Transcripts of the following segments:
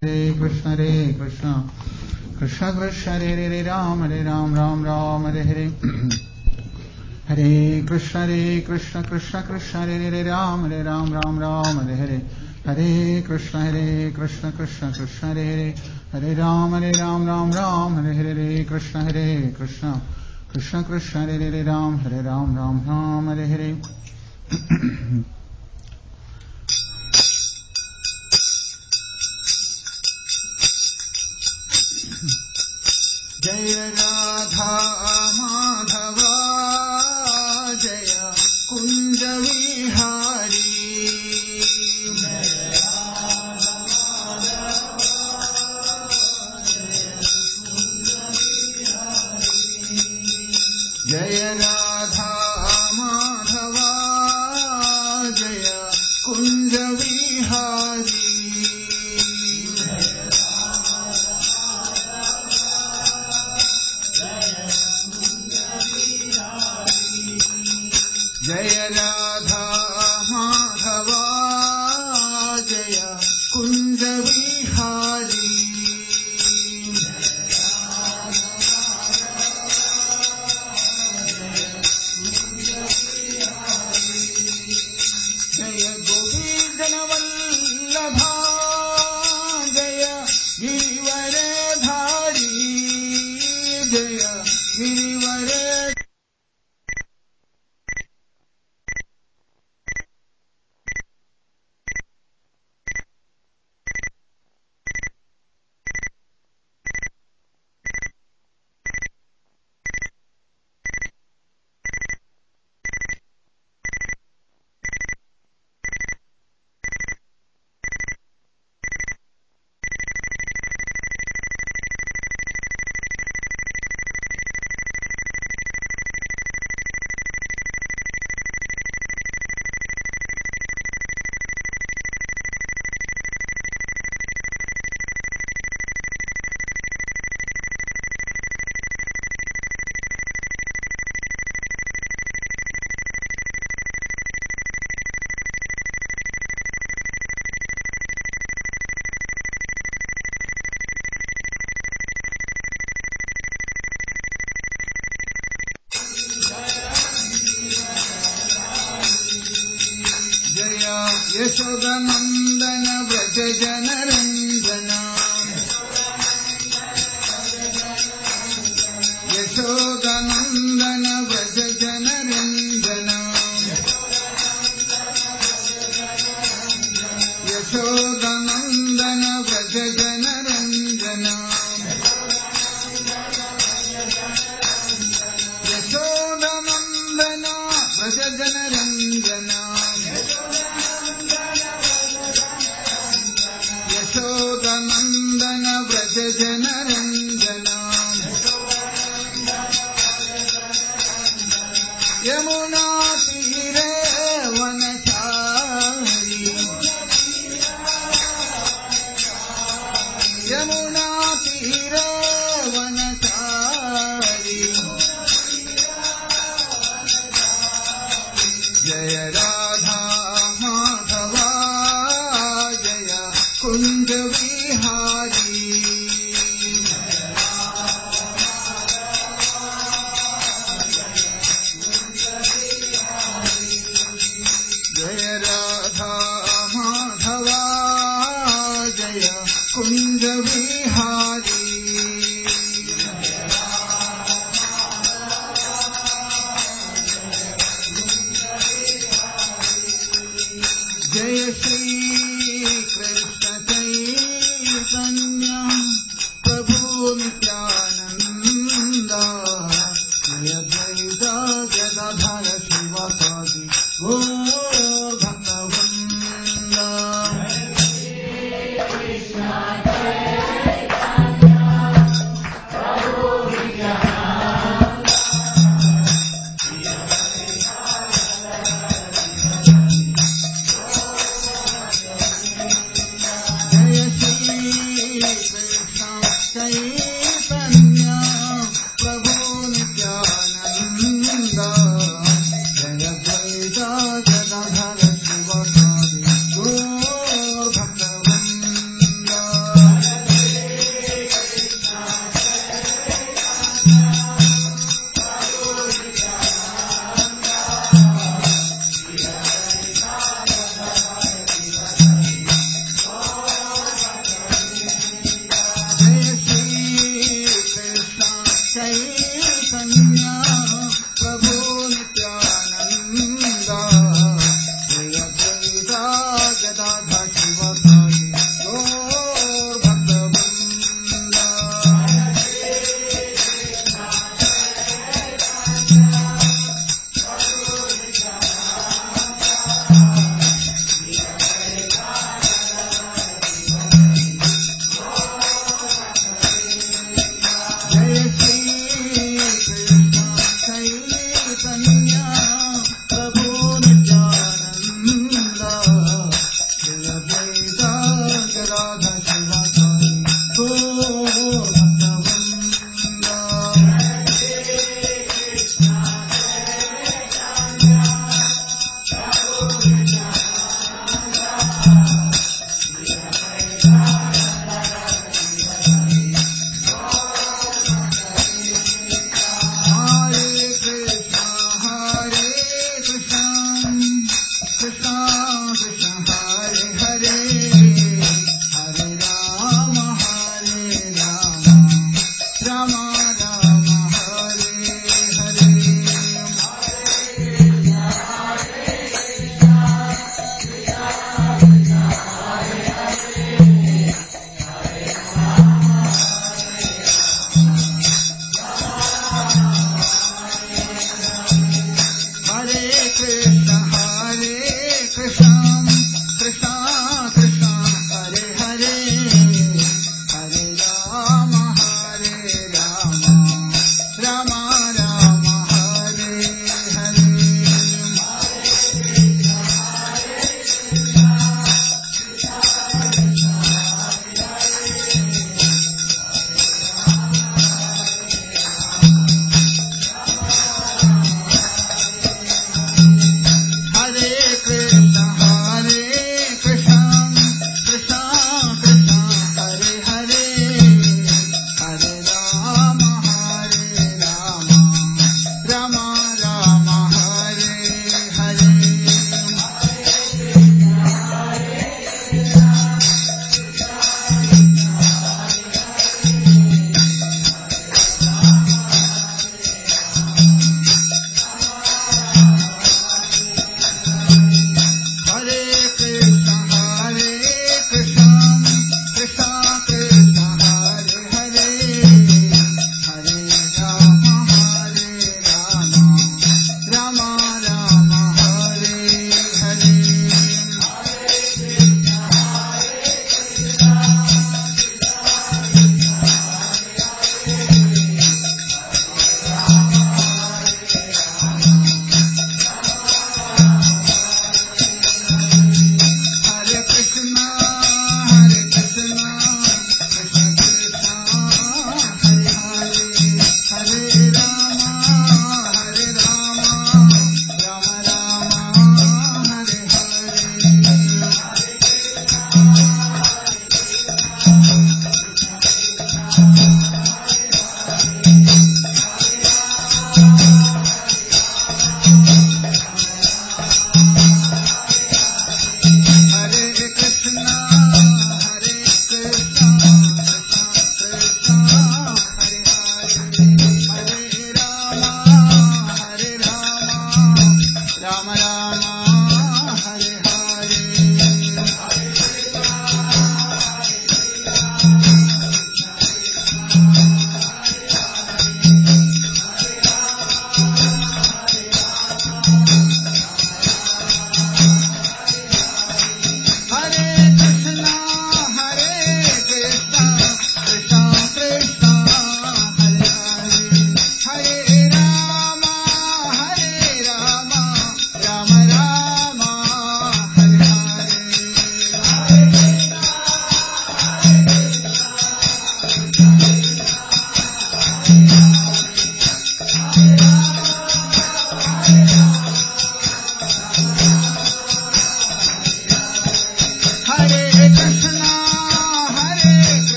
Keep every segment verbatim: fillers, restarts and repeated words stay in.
Hare Krishna Hare Krishna Krishna Krishna Hare Hare Ram Hare Ram Ram Ram Hare Hare Hare Krishna Hare Krishna Krishna Krishna Hare Hare Ram Hare Ram Ram Ram Hare Hare Hare Krishna Hare Krishna Krishna Krishna Hare Hare Hare Ram Hare Ram Ram Ram Hare Hare Hare Krishna Hare Krishna Krishna Krishna Hare Hare Ram Hare Ram Ram Ram Hare Hare Jaya Radha Madhava Jaya Kunja Vihari Jaya Radha Madhava Jaya Kunja Vihari Jaya Radha Madhava Jaya Kunja Vihari Jaya Radha Madhava Jaya Kunja Vihari Jaya Govindana Vallabha Jaya Girivaradhari Jaya Girivaradhari Yashodanandana Vraja Janaranjana Yashodanandana Vraja Janaranjana Yashodanandana Vraja Janaranjana Yashodanandana Vraja Janaranjana Yashodanandana Vraja Janaranjana Yamuna Tire Vanachari Yamuna Tire Vanachari Jaya Radha Madhava Jaya Kunja Vihari Jaya Radha Madhava Jaya Kunja Vihari Jaya Shri Krishna Chaitanya Prabhu Nityananda Jaya Advaita Gadadhara Shivasadi Gaur Bhakta-vrinda Krishna Chaitanya Prabhu Nityananda Jaya Shri Krishna Chaitanya Prabhu Nityananda Jaya Advaita Gadadhara Shivasadi Gaur Bhakta-vrinda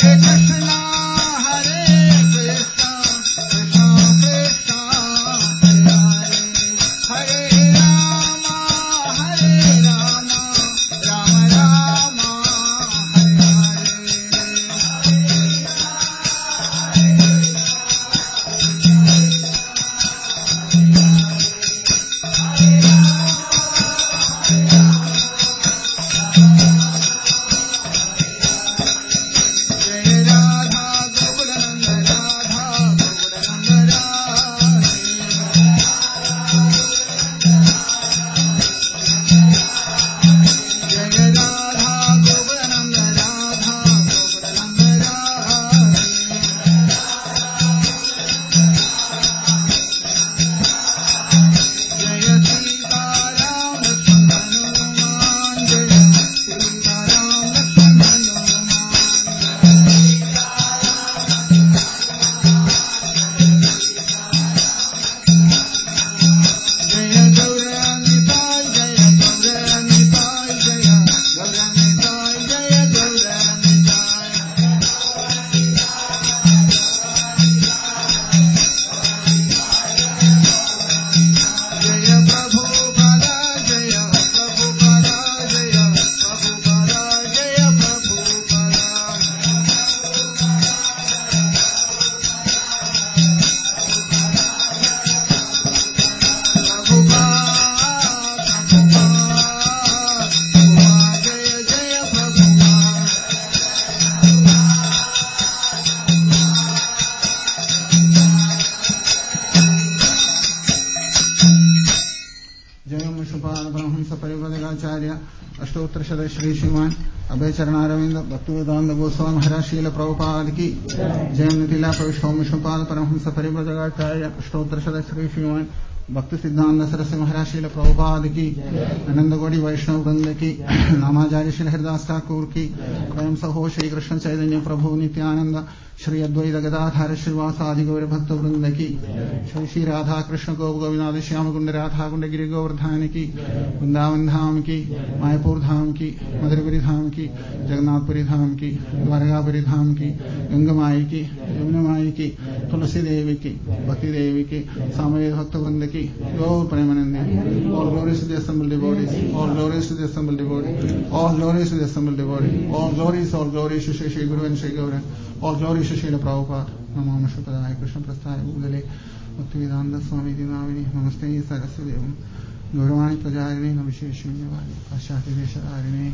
अष्टोत्तर Shri श्रीमान अभय चरणारविंद भक्तिवेदांत गोस्वामी महाराज शील प्रभुपाद की जय नितिला प्रविष्ट ओम विष्णुपाद परमहंस परिव्रजकाचार्य अष्टोत्तर श्री श्रीमान भक्ति सिद्धांत सरस्वती महाराज शील प्रभुपाद की आनंद गौड़ी वैष्णव वृंद की नामाचार्य श्री हरिदास ठाकुर की स्वयं सहो श्री कृष्ण चैतन्य प्रभु नित्यानंद श्री अद्वैत गदाधार श्रीवासादि गौर भक्त वृंद की श्री श्री राधा कृष्ण गौ गोविंद श्याम कुंड राधा कुंड गिरि गोवर्धन की वृंदावन धाम की मायापुर धाम की मधुरपुरी धाम की जगन्नाथपुरी धाम की द्वारकापुरी धाम की गंगमाई की यमुनामाई की तुलसी देवी की भक्ति देवी की सामवेद भक्त वृंद की गौर Premanandi all glories to the assembled devotees, all glories to the assembled devotees, all glories to the assembled devotees, all glories, all glories to Shri Shri Guru and Shri Gaura, all glories to Srila Prabhupada. Namo Vishnupadaya Krishna Prasthaya Bhudale Bhaktivedanta Swami Dinavini Namaste Saraswati Devam Gauravani Prajarini Navisheshunyavadi Paschati Vesharini.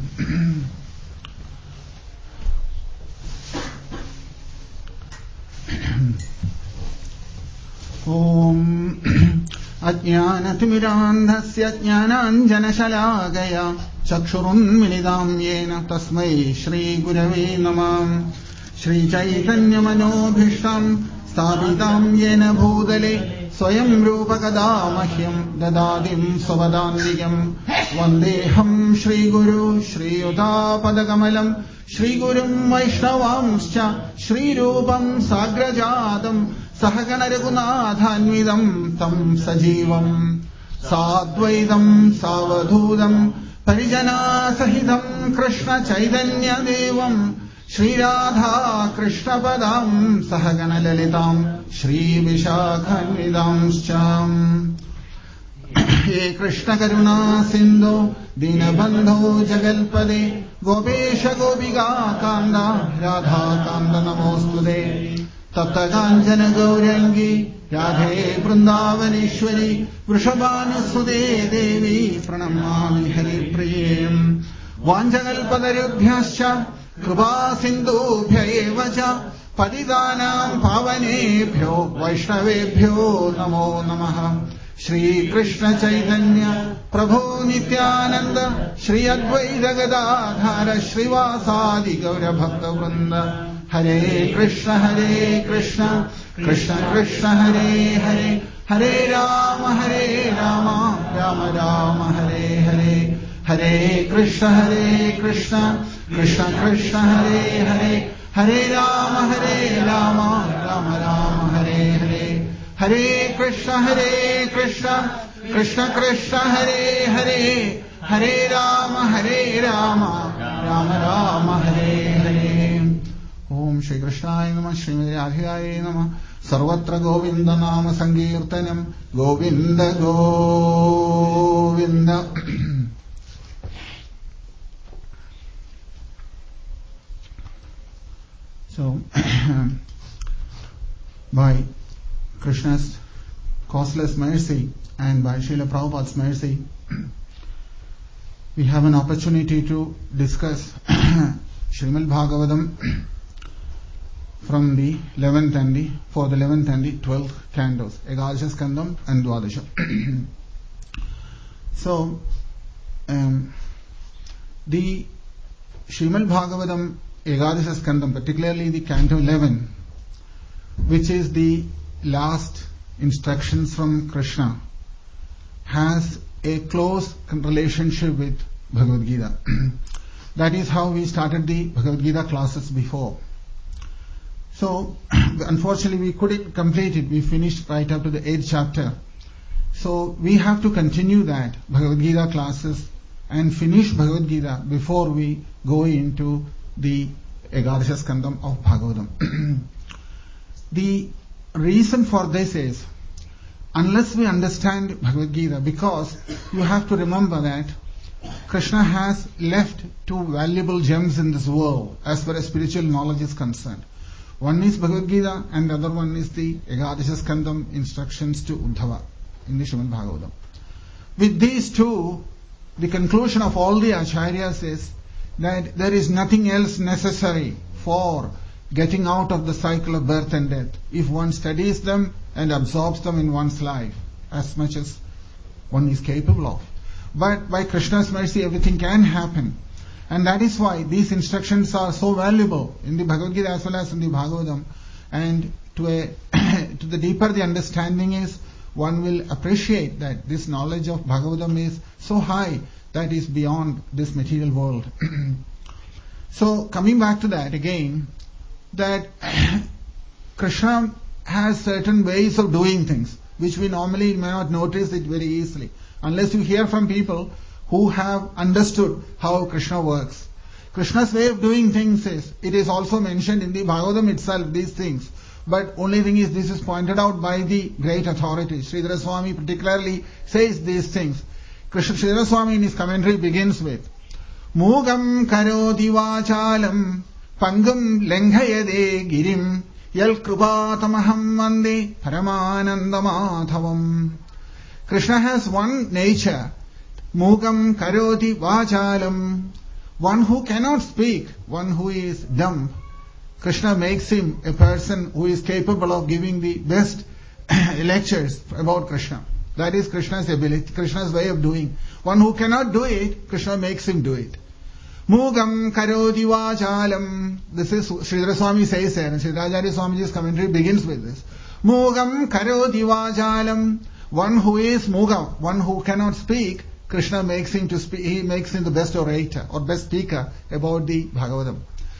Om अज्ञानतिमिरान्धस्य ज्ञानाञ्जनशलाकया चक्षुरुन्मिलितां येन तस्मै श्रीगुरवे नमः श्रीचैतन्यमनोभीष्टं स्थापितां येन भूतले स्वयं रूपकदा मह्यं ददातिं स्वपदान्तिकं वन्देऽहं श्रीगुरु श्रीयुतापदकमलं श्रीगुरुं वैष्णवांश्च श्रीरूपं साग्रजातम् सहगण रघुनाथान्वितं तं सजीवं साद्वैतं सावधूतं परिजनासहितं कृष्ण चैतन्यदेवं श्रीराधा कृष्णपदां सहगण ललितां श्रीविशाखान्वितांश्च हे कृष्ण करुणा सिन्धो दीनबन्धो जगल्पदे गोपेश गोपिका कान्द राधा कान्द नमोऽस्तुते तप्तकाञ्चन गौरङ्गी राधे वृन्दावनेश्वरी वृषभानुसुते देवी प्रणमामि हरिप्रिये वाञ्छकल्पतरुभ्यश्च कृपासिन्धुभ्य एव च पतितानां पावनेभ्यो वैष्णवेभ्यो नमो नमः श्रीकृष्ण चैतन्य प्रभो नित्यानन्द श्री अद्वैत गदाधर श्रीवासादि गौरभक्तवृन्द हरे कृष्ण हरे कृष्ण कृष्ण कृष्ण हरे हरे हरे राम हरे राम राम राम हरे हरे हरे कृष्ण हरे कृष्ण कृष्ण कृष्ण हरे हरे हरे राम हरे राम राम राम हरे हरे हरे कृष्ण हरे कृष्ण कृष्ण कृष्ण हरे हरे हरे राम हरे Ram Ram Ram Hare Hare Om Shri Krishnaya Namah, Srimati Radhikaye Namah. Sarvatra Govinda Nama Sankirtanam, Govinda Govinda. So, by Krishna's causeless mercy and by Srila Prabhupada's mercy, we have an opportunity to discuss Srimad Bhagavatam from the eleventh and the for the eleventh and the twelfth cantos, Ekadasha Skandam and Dwadasha. So, um, the Srimad Bhagavatam Ekadasha Skandam, particularly the Canto eleven, which is the last instructions from Krishna, has a close relationship with Bhagavad Gita. That is how we started the Bhagavad Gita classes before. So, unfortunately we couldn't complete it. We finished right up to the eighth chapter. So, we have to continue that Bhagavad Gita classes and finish Bhagavad Gita before we go into the Ekadasha Skandam of Bhagavatam. The reason for this is, unless we understand Bhagavad Gita, because you have to remember that Krishna has left two valuable gems in this world as far as spiritual knowledge is concerned. One is Bhagavad Gita and the other one is the Ekadasha Skandam instructions to Uddhava in the Srimad Bhagavatam. With these two, the conclusion of all the acharyas is that there is nothing else necessary for getting out of the cycle of birth and death if one studies them and absorbs them in one's life as much as one is capable of. But by Krishna's mercy everything can happen, and that is why these instructions are so valuable in the Bhagavad Gita as well as in the Bhagavatam. And to a to the deeper the understanding is, one will appreciate that this knowledge of Bhagavatam is so high that is beyond this material world. So coming back to that again, that Krishna has certain ways of doing things which we normally may not notice it very easily unless you hear from people who have understood how Krishna works. Krishna's way of doing things is, it is also mentioned in the Bhagavatam itself, these things. But only thing is, this is pointed out by the great authorities. Sridhara Swami particularly says these things. Krishna Sridhara Swami in his commentary begins with Mugam karoti vachalam pangam lenghayade girim yal krupatamaham vande paramanandamadhavam. Krishna has one nature, Mugam karoti vachalam, one who cannot speak, one who is dumb. Krishna makes him a person who is capable of giving the best lectures about Krishna. That is Krishna's ability, Krishna's way of doing. One who cannot do it, Krishna makes him do it. Mugam karoti vachalam. This is Sridhara Swami says there, and Sridharacharya Swamiji's commentary begins with this. Mugam karoti vachalam. One who is Mugam, one who cannot speak, Krishna makes him to speak, he makes him the best orator or best speaker about the Bhagavatam.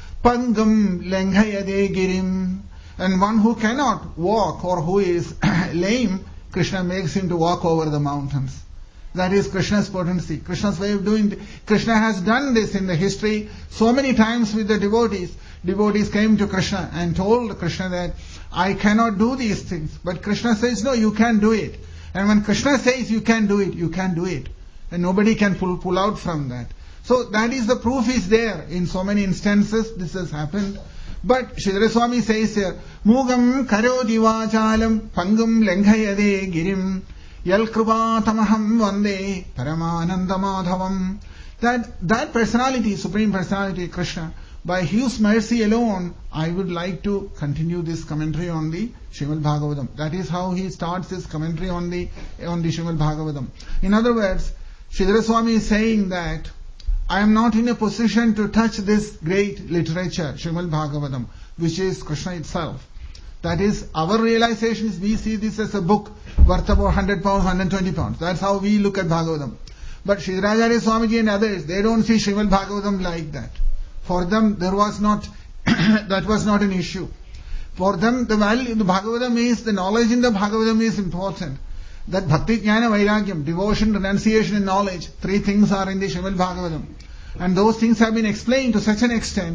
Pangam lenghayade girim. And one who cannot walk or who is lame, Krishna makes him to walk over the mountains. That is Krishna's potency, Krishna's way of doing it. Krishna has done this in the history so many times with the devotees. Devotees came to Krishna and told Krishna that, I cannot do these things. But Krishna says, no, you can do it. And when Krishna says you can do it, you can do it. And nobody can pull, pull out from that. So that is the proof is there. In so many instances this has happened. But Sridhara Swami says here, Mugam karoti vachalam pangam lenghayade girim yal krupatamaham vande paramanandamadhavam. That, that personality, Supreme Personality, Krishna, by His mercy alone, I would like to continue this commentary on the Srimad Bhagavatam. That is how he starts his commentary on the, on the Srimad Bhagavatam. In other words, Sridhara Swami is saying that I am not in a position to touch this great literature, Srimad Bhagavatam, which is Krishna itself. That is, our realization is we see this as a book worth about one hundred pounds, one hundred twenty pounds. That's how we look at Bhagavatam. But Sridharacharya Swamiji and others, they don't see Srimad Bhagavatam like that. For them, there was not, that was not an issue. For them, the value, the Bhagavatam is, the knowledge in the Bhagavatam is important. That Bhakti, Jnana, Vairagyam, devotion, renunciation and knowledge, three things are in the Srimad Bhagavatam. And those things have been explained to such an extent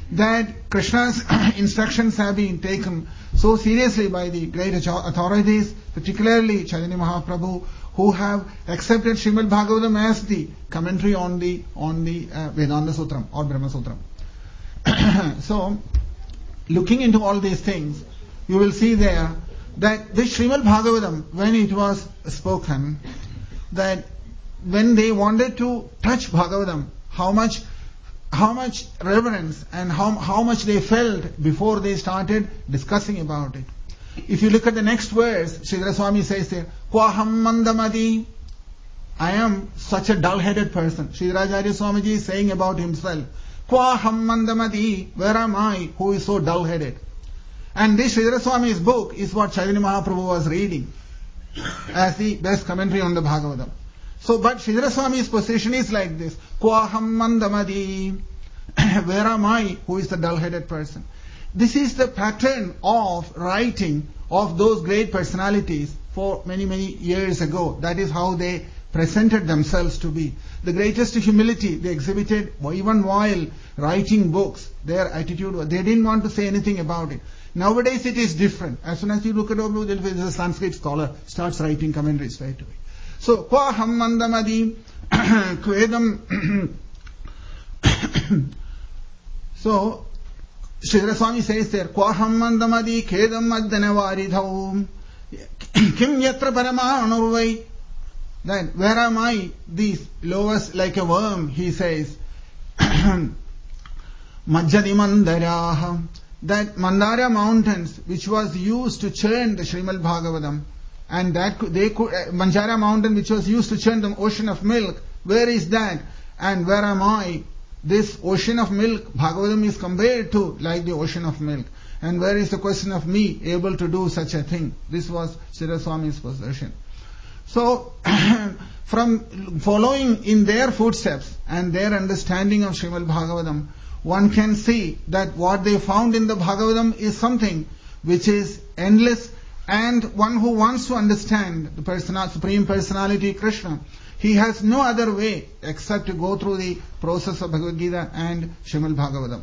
that Krishna's instructions have been taken so seriously by the great authorities, particularly Chaitanya Mahaprabhu, who have accepted Srimad Bhagavatam as the commentary on the on the uh, Vedanta Sutram or Brahma Sutram. So, looking into all these things, you will see there that this Srimad Bhagavatam, when it was spoken, that when they wanted to touch Bhagavatam, how much how much reverence and how, how much they felt before they started discussing about it. If you look at the next verse, Sridhara Swami says there, Kwaham mandamadi, I am such a dull-headed person. Sridharacharya Swamiji is saying about himself, Kwaham mandamadi, where am I who is so dull-headed? And this Sridhara Swami's book is what Chaitanya Mahaprabhu was reading as the best commentary on the Bhagavatam. So, but Sridhara Swami's position is like this, Kwaham mandamadi, where am I who is the dull-headed person? This is the pattern of writing of those great personalities for many, many years ago. That is how they presented themselves to be. The greatest humility they exhibited even while writing books. Their attitude, they didn't want to say anything about it. Nowadays it is different. As soon as you look at a Sanskrit scholar, starts writing commentaries straight away. So, Kwaham mandamadi, Kvedam. So, Sridhara Swami says there, Kwaham mandamadi kedam addanavaridhaum kim yatra paramanurvai. Then, where am I? These lowest like a worm, he says. Majjadi mandaraha. That Mandara mountains, which was used to churn the Srimad Bhagavatam, and that could, they could, uh, Manjara mountain, which was used to churn the ocean of milk, where is that? And where am I? This ocean of milk, Bhagavatam is compared to like the ocean of milk. And where is the question of me able to do such a thing? This was Sridhar Swami's position. So, from following in their footsteps and their understanding of Srimad Bhagavatam, one can see that what they found in the Bhagavatam is something which is endless, and one who wants to understand the personal, Supreme Personality Krishna, he has no other way except to go through the process of Bhagavad Gita and Srimad Bhagavatam.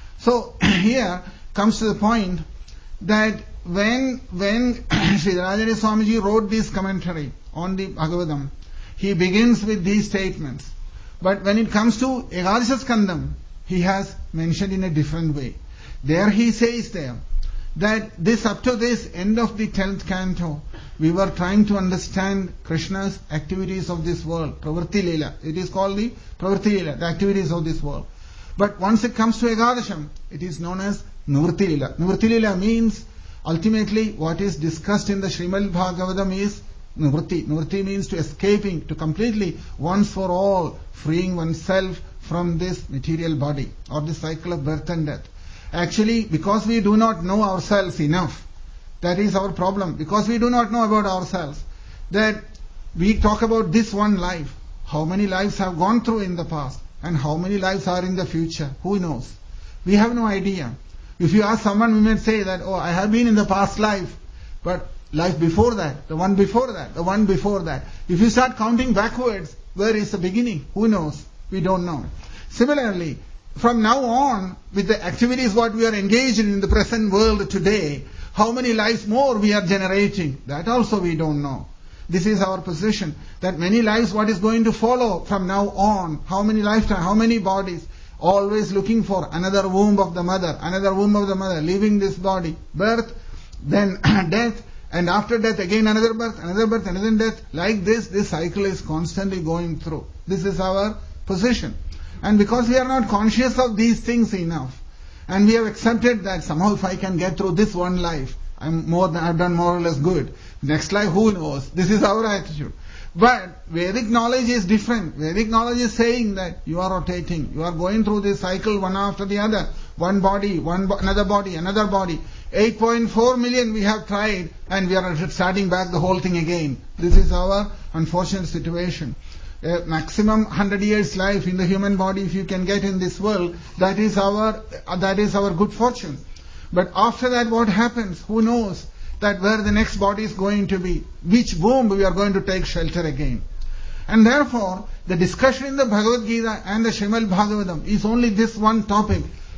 So here comes to the point that when when Sridharacharya Swamiji wrote this commentary on the Bhagavatam, he begins with these statements. But when it comes to Ekadasha Skandam, he has mentioned in a different way. There he says there that this up to this end of the tenth canto, we were trying to understand Krishna's activities of this world, Pravritti Leela. It is called the Pravritti Leela, the activities of this world. But once it comes to Ekadasham, it is known as Nivritti Leela. Nivritti Leela means ultimately what is discussed in the Srimad Bhagavatam is Nivritti. Nivritti means to escaping, to completely, once for all, freeing oneself from this material body or the cycle of birth and death. Actually, because we do not know ourselves enough, that is our problem. Because we do not know about ourselves, that we talk about this one life. How many lives have gone through in the past and how many lives are in the future? Who knows? We have no idea. If you ask someone, we may say that, oh, I have been in the past life, but life before that, the one before that, the one before that. If you start counting backwards, where is the beginning? Who knows? We don't know. Similarly, from now on, with the activities what we are engaged in in the present world today, how many lives more we are generating, that also we don't know. This is our position, that many lives what is going to follow from now on, how many lifetimes, how many bodies, always looking for another womb of the mother, another womb of the mother, leaving this body, birth, then death, and after death again another birth, another birth, another death. Like this, this cycle is constantly going through. This is our position. And because we are not conscious of these things enough, and we have accepted that somehow if I can get through this one life, I'm more than, I've done more or less good. Next life, who knows? This is our attitude. But Vedic knowledge is different. Vedic knowledge is saying that you are rotating, you are going through this cycle one after the other. One body, one bo- another body, another body. eight point four million we have tried, and we are starting back the whole thing again. This is our unfortunate situation. A maximum one hundred years life in the human body if you can get in this world, that is our uh, that is our good fortune. But after that what happens? Who knows that where the next body is going to be, which womb we are going to take shelter again. And therefore, the discussion in the Bhagavad Gita and the Srimad Bhagavatam is only this one topic.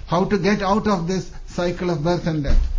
how to get out of this cycle of birth and death.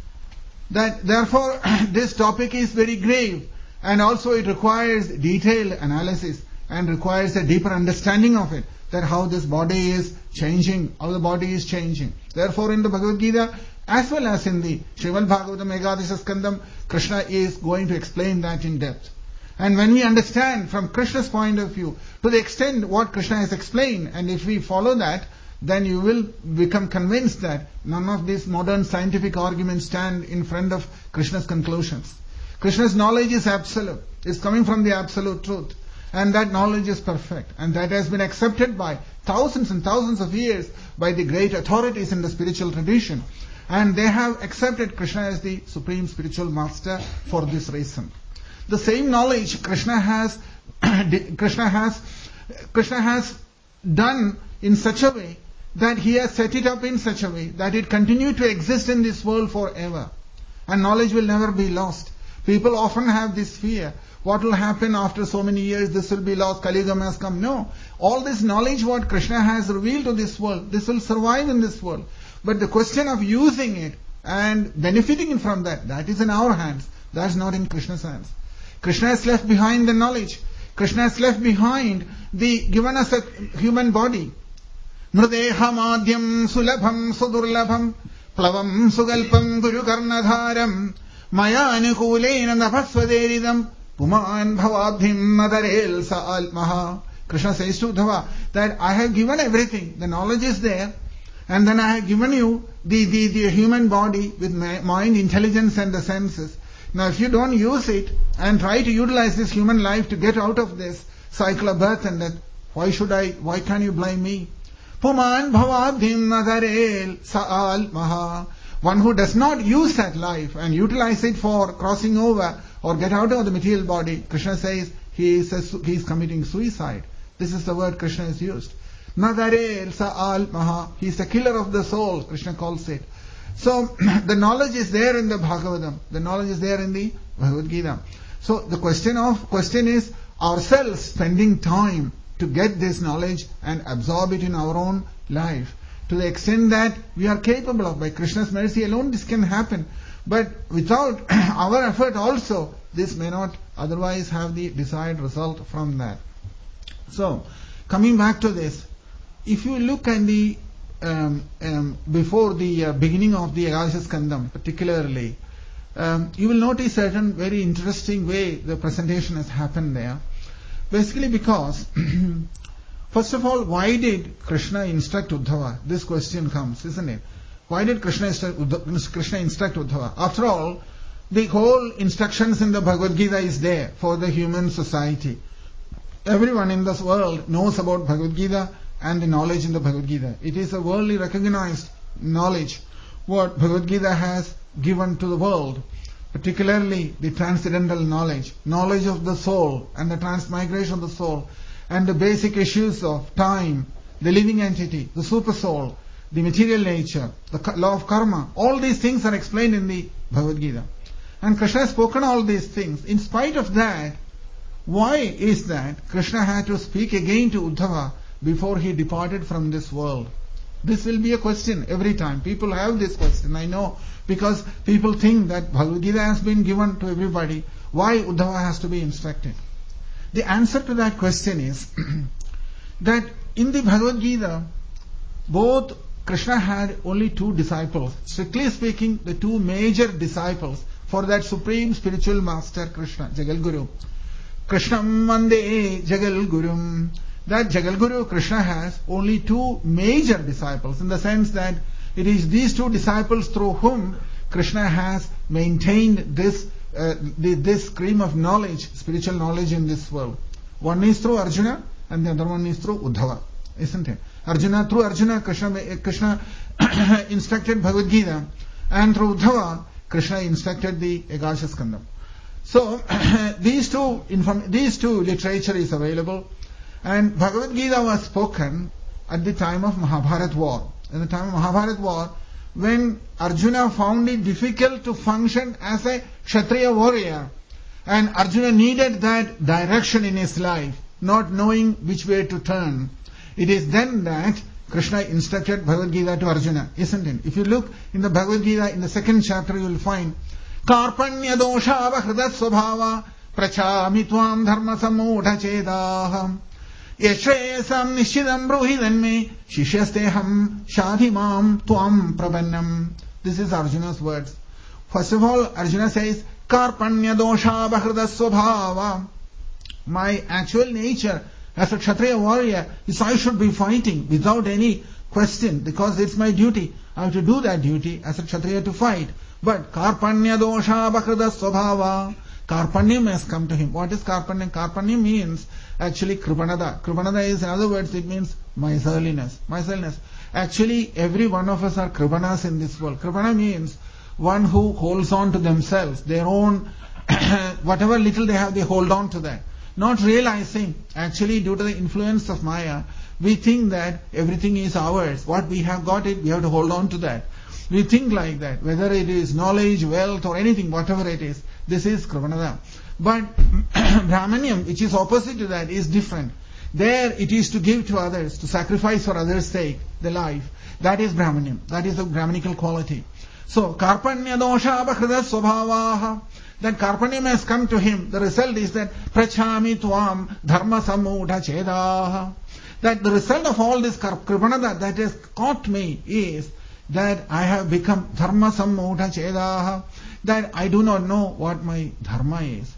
That therefore this topic is very grave, and also it requires detailed analysis and requires a deeper understanding of it, that how this body is changing, how the body is changing. Therefore in the Bhagavad Gita as well as in the Srimad Bhagavatam Ekadasha Skandam, Krishna is going to explain that in depth. And when we understand from Krishna's point of view, to the extent what Krishna has explained, and if we follow that, then you will become convinced that none of these modern scientific arguments stand in front of Krishna's conclusions. Krishna's knowledge is absolute, is coming from the absolute truth. And that knowledge is perfect. And that has been accepted by thousands and thousands of years by the great authorities in the spiritual tradition. And they have accepted Krishna as the supreme spiritual master for this reason. The same knowledge Krishna has, Krishna has, Krishna has done in such a way that he has set it up in such a way that it continue to exist in this world forever. And knowledge will never be lost. People often have this fear. What will happen after so many years? This will be lost. Kali Yuga has come. No. All this knowledge what Krishna has revealed to this world, this will survive in this world. But the question of using it and benefiting from that, that is in our hands. That's not in Krishna's hands. Krishna has left behind the knowledge. Krishna has left behind the, given us a human body. Mrudeha madhyam sulabham sudurlabham plavam sugalpam guru karnadharam maya anukulena nabhasvaderidam puman bhavadhim madarel sa almaha. Krishna says to Uddhava that I have given everything. The knowledge is there. And then I have given you the, the, the human body with mind, intelligence and the senses. Now if you don't use it and try to utilize this human life to get out of this cycle of birth and death, why should I, why can you blame me? Puman bhavadhim nadarel sa'al maha. One who does not use that life and utilize it for crossing over or get out of the material body, Krishna says he is, a, he is committing suicide. This is the word Krishna has used. Nadarel sa'al maha. He is the killer of the soul, Krishna calls it. So the knowledge is there in the Bhagavatam. The knowledge is there in the Bhagavad Gita. So the question of question is ourselves spending time to get this knowledge and absorb it in our own life. To the extent that we are capable of, by Krishna's mercy alone this can happen. But without our effort also, this may not otherwise have the desired result from that. So, coming back to this, if you look at the Um, um, before the uh, beginning of the Ekadasha Skandam particularly, um, you will notice certain very interesting way the presentation has happened there. Basically because, first of all, why did Krishna instruct Uddhava? This question comes, isn't it? Why did Krishna instruct, Krishna instruct Uddhava? After all, the whole instructions in the Bhagavad Gita is there for the human society. Everyone in this world knows about Bhagavad Gita and the knowledge in the Bhagavad Gita. It is a worldly recognized knowledge what Bhagavad Gita has given to the world, particularly the transcendental knowledge, knowledge of the soul and the transmigration of the soul, and the basic issues of time, the living entity, the super soul, the material nature, the law of karma. All these things are explained in the Bhagavad Gita. And Krishna has spoken all these things. In spite of that, why is that Krishna had to speak again to Uddhava before he departed from this world? This will be a question every time. People have this question, I know, because people think that Bhagavad Gita has been given to everybody. Why Uddhava has to be instructed? The answer to that question is that in the Bhagavad Gita, both Krishna had only two disciples. Strictly speaking, the two major disciples for that supreme spiritual master Krishna, Jagal Guru. Krishnam Vande Jagal Gurum. That Jagal Guru Krishna has only two major disciples, in the sense that it is these two disciples through whom Krishna has maintained this uh, the, this stream of knowledge, spiritual knowledge in this world. One is through Arjuna and the other one is through Uddhava, isn't it? Arjuna, through Arjuna, Krishna, Krishna instructed Bhagavad Gita, and through Uddhava, Krishna instructed the Ekadasha Skandam. So these two inform- these two literature is available. And Bhagavad Gita was spoken at the time of Mahabharat war. At the time of Mahabharat war, when Arjuna found it difficult to function as a Kshatriya warrior, and Arjuna needed that direction in his life, not knowing which way to turn. It is then that Krishna instructed Bhagavad Gita to Arjuna, isn't it? If you look in the Bhagavad Gita, in the second chapter, you will find Karpanya dosha hridat svabhava prachami tvam dharma samudha chedaham yashreyasam nishchidam bruhi danme shishyasteham shadhimam tvam prabannam. This is Arjuna's words. First of all, Arjuna says, Karpanya dosha hridat svabhava. My actual nature as a Kshatriya warrior is I should be fighting without any question, because it's my duty. I have to do that duty as a Kshatriya to fight. But Karpanya dosha bhakrida svabhava. Karpanyam has come to him. What is Karpanyam? Karpanyam means actually Kripanada. Kripanada is, in other words, it means miserliness. Miserliness. Actually, every one of us are Kripanas in this world. Kripana means one who holds on to themselves, their own, whatever little they have, they hold on to that. Not realizing, actually due to the influence of Maya, we think that everything is ours. What we have got it, we have to hold on to that. We think like that, whether it is knowledge, wealth or anything, whatever it is. This is Kripanada. But Brahmanyam, which is opposite to that, is different. There it is to give to others, to sacrifice for others' sake, the life. That is Brahmanyam. That is the Brahmanical quality. So, Karpanya dosha bhakrida svabhavaha. That Karpanyam has come to him. The result is that Prachami Tvam Dharma Samudha Chedaha. That the result of all this Kripanada that has caught me is that I have become Dharma Samudha Chedaha. That I do not know what my Dharma is.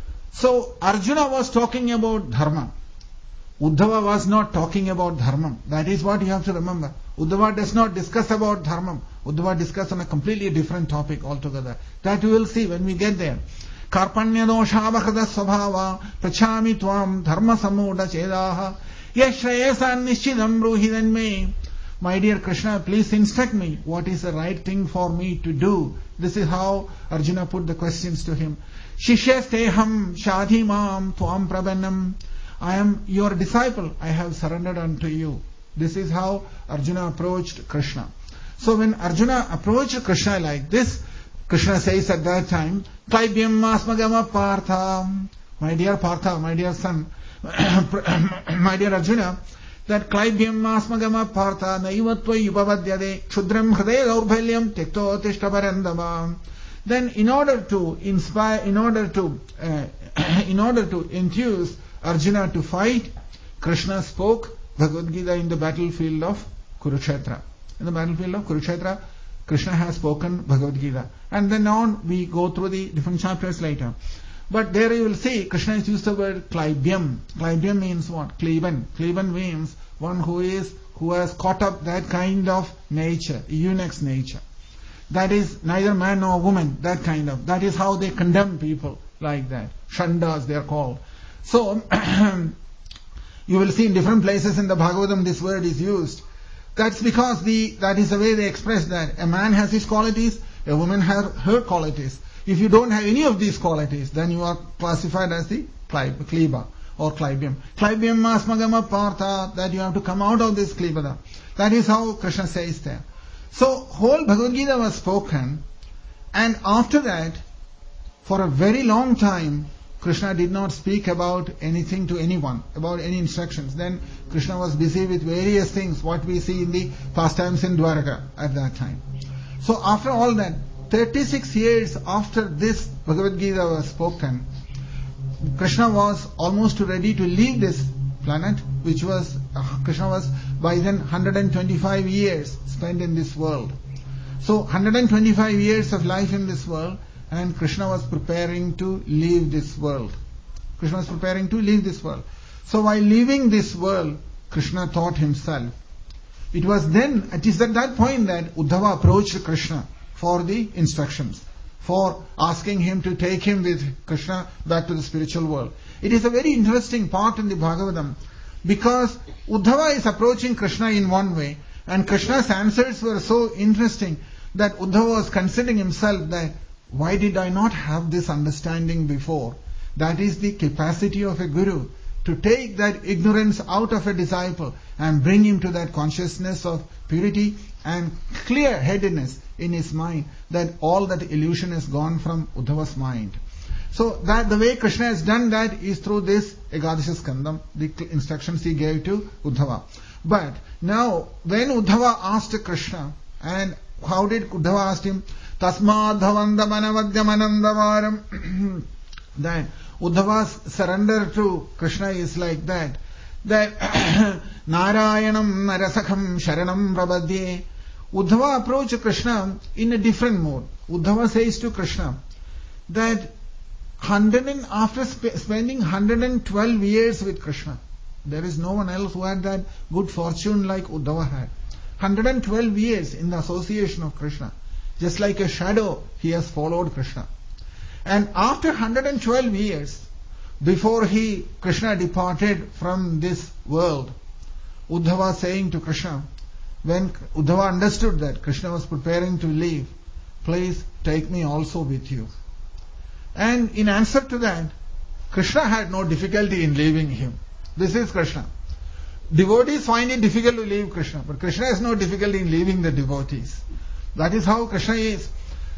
So Arjuna was talking about Dharma. Uddhava was not talking about Dharma. That is what you have to remember. Uddhava does not discuss about Dharma. Uddhava discuss on a completely different topic altogether. That we will see when we get there. Karpanya dosha bhakrida svabhava prachami tvam dharma samudha chedaha yashreyasan nishchidam bruhi danme. My dear Krishna, please instruct me. What is the right thing for me to do? This is how Arjuna put the questions to him. Shishyasteham shadhimam tvam prabannam. I am your disciple. I have surrendered unto you. This is how Arjuna approached Krishna. So when Arjuna approached Krishna like this, Krishna says at that time, Klaibyam asmagama partha. My dear Partha, my dear son, my dear Arjuna, that Klaibyam asmagama partha naivatva yupavadyade kshudram hridaya daurbhalyam tekto tishtaparandama. Then in order to inspire, in order to, uh, in order to enthuse Arjuna to fight, Krishna spoke Bhagavad Gita in the battlefield of Kurukshetra. In the battlefield of Kurukshetra, Krishna has spoken Bhagavad Gita. And then on we go through the different chapters later. But there you will see Krishna has used the word Klaibyam. Klaibyam means what? Kleban. Kleban means one who is, who has caught up that kind of nature, eunuch's nature. That is neither man nor woman, that kind of. That is how they condemn people like that. Shandas they are called. So, you will see in different places in the Bhagavatam this word is used. That's because the, that is the way they express that. A man has his qualities, a woman has her qualities. If you don't have any of these qualities, then you are classified as the Kleba or Klaibyam. Klaibyam asmagama partha, that you have to come out of this Klebada. That is how Krishna says there. So, whole Bhagavad Gita was spoken, and after that, for a very long time, Krishna did not speak about anything to anyone, about any instructions. Then Krishna was busy with various things, what we see in the pastimes in Dwaraka at that time. So after all that, thirty-six years after this Bhagavad Gita was spoken, Krishna was almost ready to leave this planet, which was, uh, Krishna was by then one hundred twenty-five years spent in this world. So one hundred twenty-five years of life in this world, and Krishna was preparing to leave this world. Krishna was preparing to leave this world. So while leaving this world, Krishna taught himself. It was then, it is at that point that Uddhava approached Krishna for the instructions, for asking him to take him with Krishna back to the spiritual world. It is a very interesting part in the Bhagavatam, because Uddhava is approaching Krishna in one way, and Krishna's answers were so interesting that Uddhava was considering himself that, why did I not have this understanding before? That is the capacity of a guru, to take that ignorance out of a disciple and bring him to that consciousness of purity and clear-headedness in his mind, that all that illusion is gone from Uddhava's mind. So that the way Krishna has done that is through this Ekadasha Skandam, the instructions he gave to Uddhava. But now, when Uddhava asked Krishna, and how did Uddhava ask him? Tasmad bhavandamanavadyamanandavaram. That Uddhava's surrender to Krishna is like that. That Narayanam Narasakham Sharanam Prabhadye. Uddhava approached Krishna in a different mode. Uddhava says to Krishna that hundred and, after sp- spending one hundred twelve years with Krishna, there is no one else who had that good fortune like Uddhava had. one hundred twelve years in the association of Krishna. Just like a shadow, he has followed Krishna. And after one hundred twelve years, before he, Krishna departed from this world, Uddhava saying to Krishna, when Uddhava understood that Krishna was preparing to leave, please take me also with you. And in answer to that, Krishna had no difficulty in leaving him. This is Krishna. Devotees find it difficult to leave Krishna, but Krishna has no difficulty in leaving the devotees. That is how Krishna is.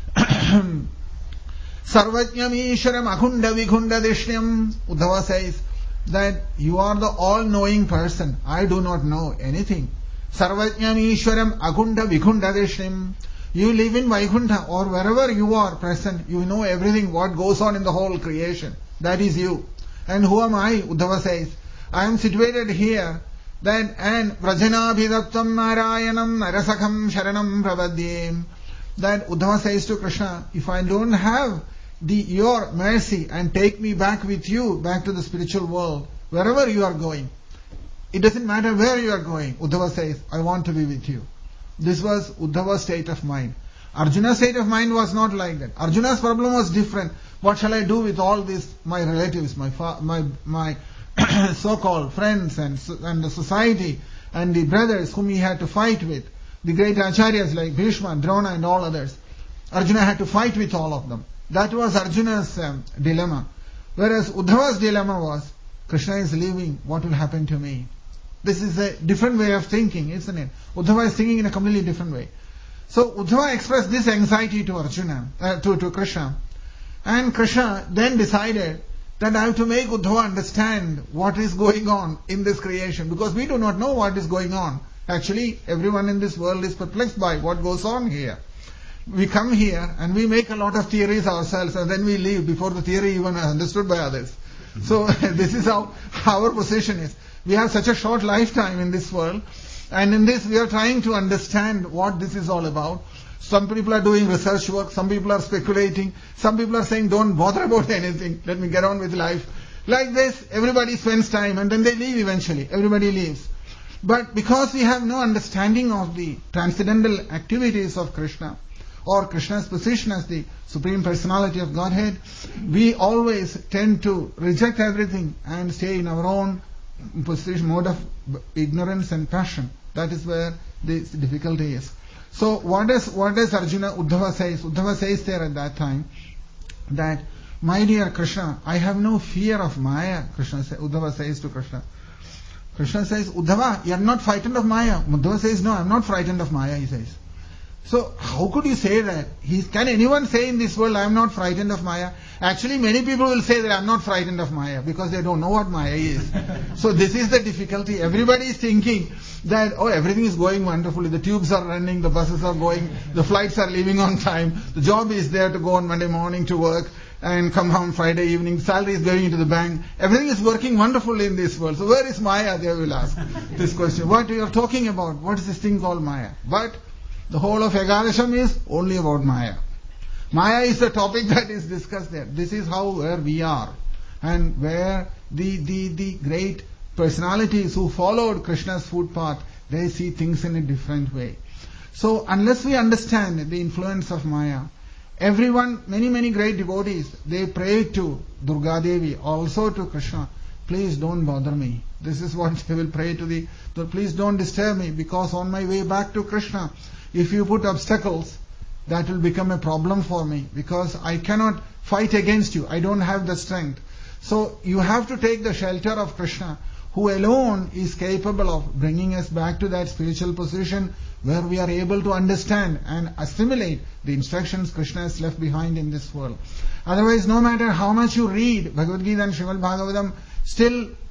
Sarvajñam Ishwaram Akhunda Vikhunda Dishnyam. Uddhava says that you are the all-knowing person. I do not know anything. Sarvajñam Ishwaram Akhunda Vikhunda Dishnyam. You live in Vaikuntha or wherever you are present, you know everything what goes on in the whole creation. That is you. And who am I? Uddhava says, I am situated here. Then and Vrajanabhidaptam Narayanam Narasakham Sharanam Prabhadyem. That Uddhava says to Krishna, if I don't have the your mercy and take me back with you, back to the spiritual world, wherever you are going, it doesn't matter where you are going. Uddhava says, I want to be with you. This was Uddhava's state of mind. Arjuna's state of mind was not like that. Arjuna's problem was different. What shall I do with all these, my relatives, my fa- my my so-called friends and and the society and the brothers whom he had to fight with, the great acharyas like Bhishma, Drona and all others. Arjuna had to fight with all of them. That was Arjuna's um, dilemma. Whereas Uddhava's dilemma was, Krishna is leaving, what will happen to me? This is a different way of thinking, isn't it? Uddhava is thinking in a completely different way. So Uddhava expressed this anxiety to Arjuna, uh, to, to Krishna. And Krishna then decided that I have to make Uddhava understand what is going on in this creation, because we do not know what is going on. Actually, everyone in this world is perplexed by what goes on here. We come here and we make a lot of theories ourselves and then we leave before the theory even is understood by others. So this is how our position is. We have such a short lifetime in this world, and in this we are trying to understand what this is all about. Some people are doing research work, some people are speculating, some people are saying don't bother about anything, let me get on with life. Like this, everybody spends time and then they leave eventually, everybody leaves. But because we have no understanding of the transcendental activities of Krishna, or Krishna's position as the Supreme Personality of Godhead, we always tend to reject everything and stay in our own position, mode of ignorance and passion. That is where the difficulty is. So what does what does Arjuna, Uddhava says? Uddhava says there at that time that, my dear Krishna, I have no fear of Maya. Krishna say, Uddhava says to Krishna. Krishna says, Uddhava, you are not frightened of Maya. Uddhava says, no, I am not frightened of Maya, he says. So how could you say that? He, can anyone say in this world, I am not frightened of Maya? Actually, many people will say that I am not frightened of Maya because they don't know what Maya is. So this is the difficulty. Everybody is thinking that, oh, everything is going wonderfully. The tubes are running, the buses are going, the flights are leaving on time, the job is there to go on Monday morning to work and come home Friday evening, salary is going into the bank. Everything is working wonderfully in this world. So where is Maya? They will ask this question. What you are talking about? What is this thing called Maya? But the whole of Ekadasham is only about Maya. Maya is the topic that is discussed there. This is how where we are, and where the, the, the great personalities who followed Krishna's footpath, they see things in a different way. So unless we understand the influence of Maya, everyone, many, many great devotees, they pray to Durga Devi, also to Krishna, please don't bother me. This is what they will pray to the, please don't disturb me, because on my way back to Krishna, if you put obstacles, that will become a problem for me, because I cannot fight against you. I don't have the strength. So you have to take the shelter of Krishna, who alone is capable of bringing us back to that spiritual position where we are able to understand and assimilate the instructions Krishna has left behind in this world. Otherwise, no matter how much you read Bhagavad Gita and Srimad Bhagavatam, still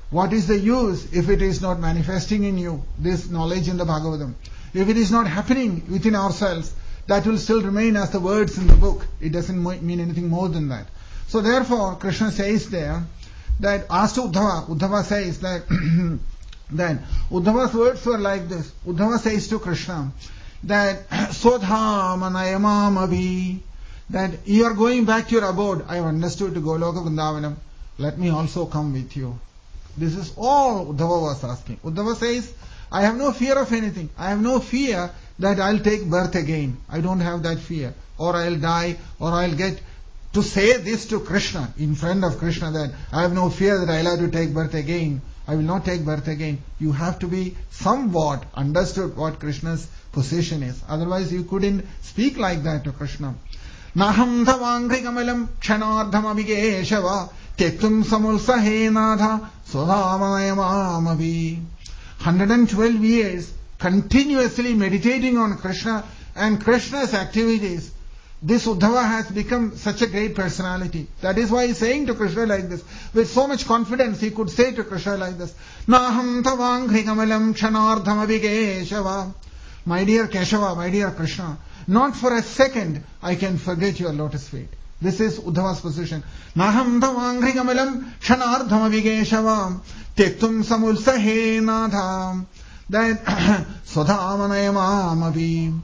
What is the use if it is not manifesting in you, this knowledge in the Bhagavatam? If it is not happening within ourselves, that will still remain as the words in the book. It doesn't mean anything more than that. So therefore, Krishna says there that, asked to Uddhava, Uddhava says that, that Uddhava's words were like this. Uddhava says to Krishna that, Sodha manayamamavi, that you are going back to your abode. I have understood to Goloka Vrindavanam. Let me also come with you. This is all Uddhava was asking. Uddhava says, I have no fear of anything. I have no fear that I'll take birth again. I don't have that fear. Or I'll die, or I'll get to say this to Krishna, in front of Krishna, that I have no fear that I'll have to take birth again. I will not take birth again. You have to be somewhat understood what Krishna's position is. Otherwise you couldn't speak like that to Krishna. Naham dhavankri kamalam kshanardham abhigeshava tektum samulsahe nadha sodhamanayamamavi. one hundred twelve years continuously meditating on Krishna and Krishna's activities. This Uddhava has become such a great personality. That is why he is saying to Krishna like this. With so much confidence he could say to Krishna like this. Naham tavankri kamalam kshanardham abhigeshava. My dear Keshava, my dear Krishna, not for a second I can forget your lotus feet. This is Uddhava's position. Naham tavankri kamalam kshanardham abhigeshava tektum samulsahe nadha. That sodhamanayamamavi.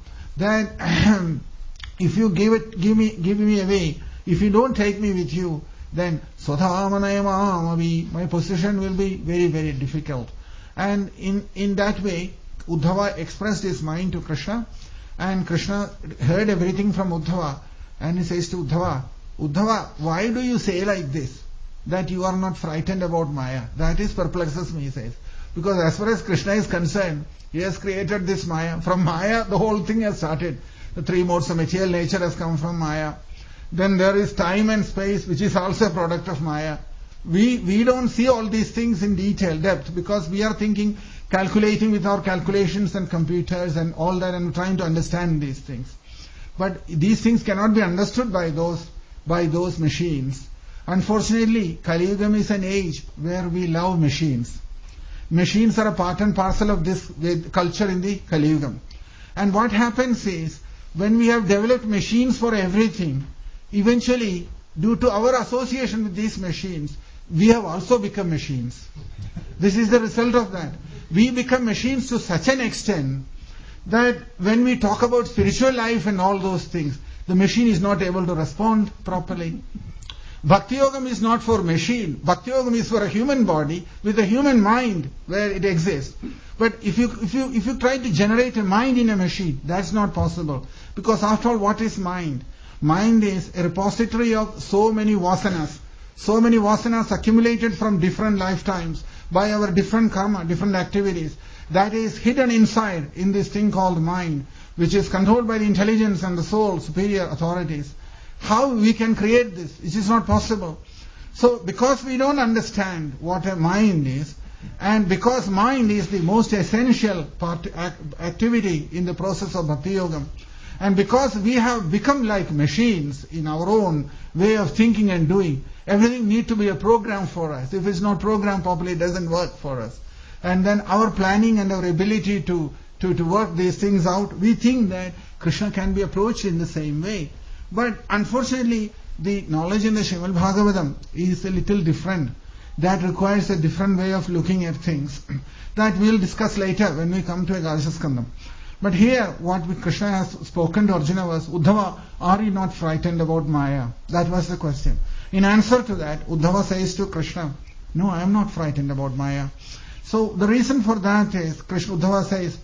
That if you give it, give me, give me away, if you don't take me with you, then sodhamanayamamavi, my position will be very, very difficult. And in, in that way, Uddhava expressed his mind to Krishna, and Krishna heard everything from Uddhava, and he says to Uddhava, Uddhava, why do you say like this, that you are not frightened about Maya? That is perplexes me, he says. Because as far as Krishna is concerned, he has created this Maya. From Maya, the whole thing has started. The three modes of material nature has come from Maya. Then there is time and space, which is also a product of Maya. We, we don't see all these things in detail, depth, because we are thinking, calculating with our calculations and computers and all that, and trying to understand these things. But these things cannot be understood by those, by those machines. Unfortunately, Kali Yugam is an age where we love machines. Machines are a part and parcel of this culture in the Kali Yugam. And what happens is, when we have developed machines for everything, eventually, due to our association with these machines, we have also become machines. This is the result of that. We become machines to such an extent that when we talk about spiritual life and all those things, the machine is not able to respond properly. Bhakti Yogam is not for machine. Bhakti Yogam is for a human body with a human mind where it exists. But if you if you if you try to generate a mind in a machine, that's not possible. Because after all, what is mind? Mind is a repository of so many vasanas. So many vasanas accumulated from different lifetimes by our different karma, different activities. That is hidden inside in this thing called mind, which is controlled by the intelligence and the soul, superior authorities. How we can create this? It is not possible. So because we don't understand what a mind is, and because mind is the most essential part, activity in the process of Bhakti Yogam, and because we have become like machines in our own way of thinking and doing, everything needs to be a program for us. If it's not programmed properly, it doesn't work for us. And then our planning and our ability to, to, to work these things out, we think that Krishna can be approached in the same way. But unfortunately, the knowledge in the Srimad Bhagavatam is a little different. That requires a different way of looking at things. That we'll discuss later when we come to Ekadasha Skandam. But here, what Krishna has spoken to Arjuna was, Uddhava, are you not frightened about Maya? That was the question. In answer to that, Uddhava says to Krishna, no, I am not frightened about Maya. So the reason for that is, Krishna Uddhava says,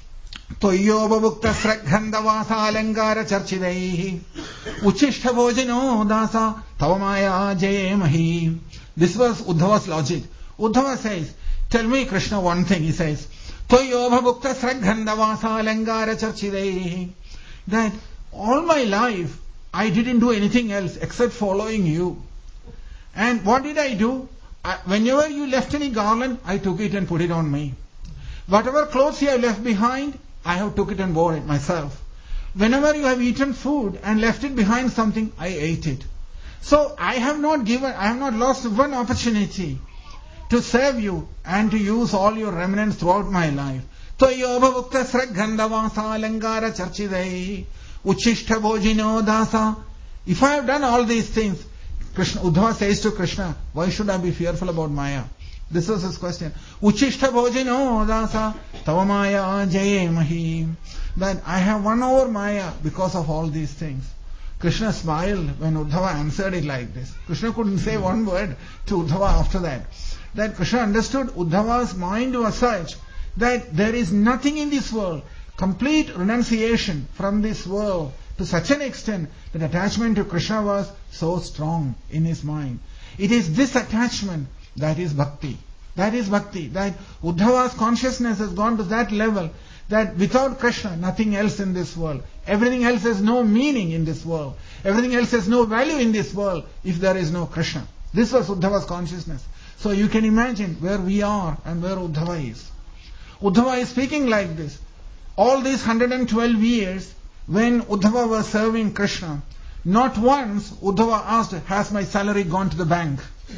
Toyobabukta sraggandavasa alangara charchidaihi uchishta bhojano dasa tavamaya jayemahi. This was Uddhava's logic. Uddhava says, tell me Krishna one thing, he says, Toyobabukta sraggandavasa alangara charchidaihi. That all my life I didn't do anything else except following you. And what did I do? I, whenever you left any garland, I took it and put it on me. Whatever clothes you have left behind, I have took it and wore it myself. Whenever you have eaten food and left it behind something, I ate it. So I have not given, I have not lost one opportunity to serve you and to use all your remnants throughout my life. Toyobhavukta sraggandavasa alangara charchidai uchishta bhojino dasa. If I have done all these things, Krishna, Uddhava says to Krishna, why should I be fearful about Maya? This was his question. Uchishta bhojino dasa tava maya jaye mahim. That I have won over Maya because of all these things. Krishna smiled when Uddhava answered it like this. Krishna couldn't say one word to Uddhava after that. That Krishna understood Uddhava's mind was such that there is nothing in this world, complete renunciation from this world to such an extent that attachment to Krishna was so strong in his mind. It is this attachment that is bhakti. That is bhakti. That Uddhava's consciousness has gone to that level that without Krishna, nothing else in this world. Everything else has no meaning in this world. Everything else has no value in this world if there is no Krishna. This was Uddhava's consciousness. So you can imagine where we are and where Uddhava is. Uddhava is speaking like this. All these one hundred twelve years when Uddhava was serving Krishna, not once Uddhava asked, has my salary gone to the bank?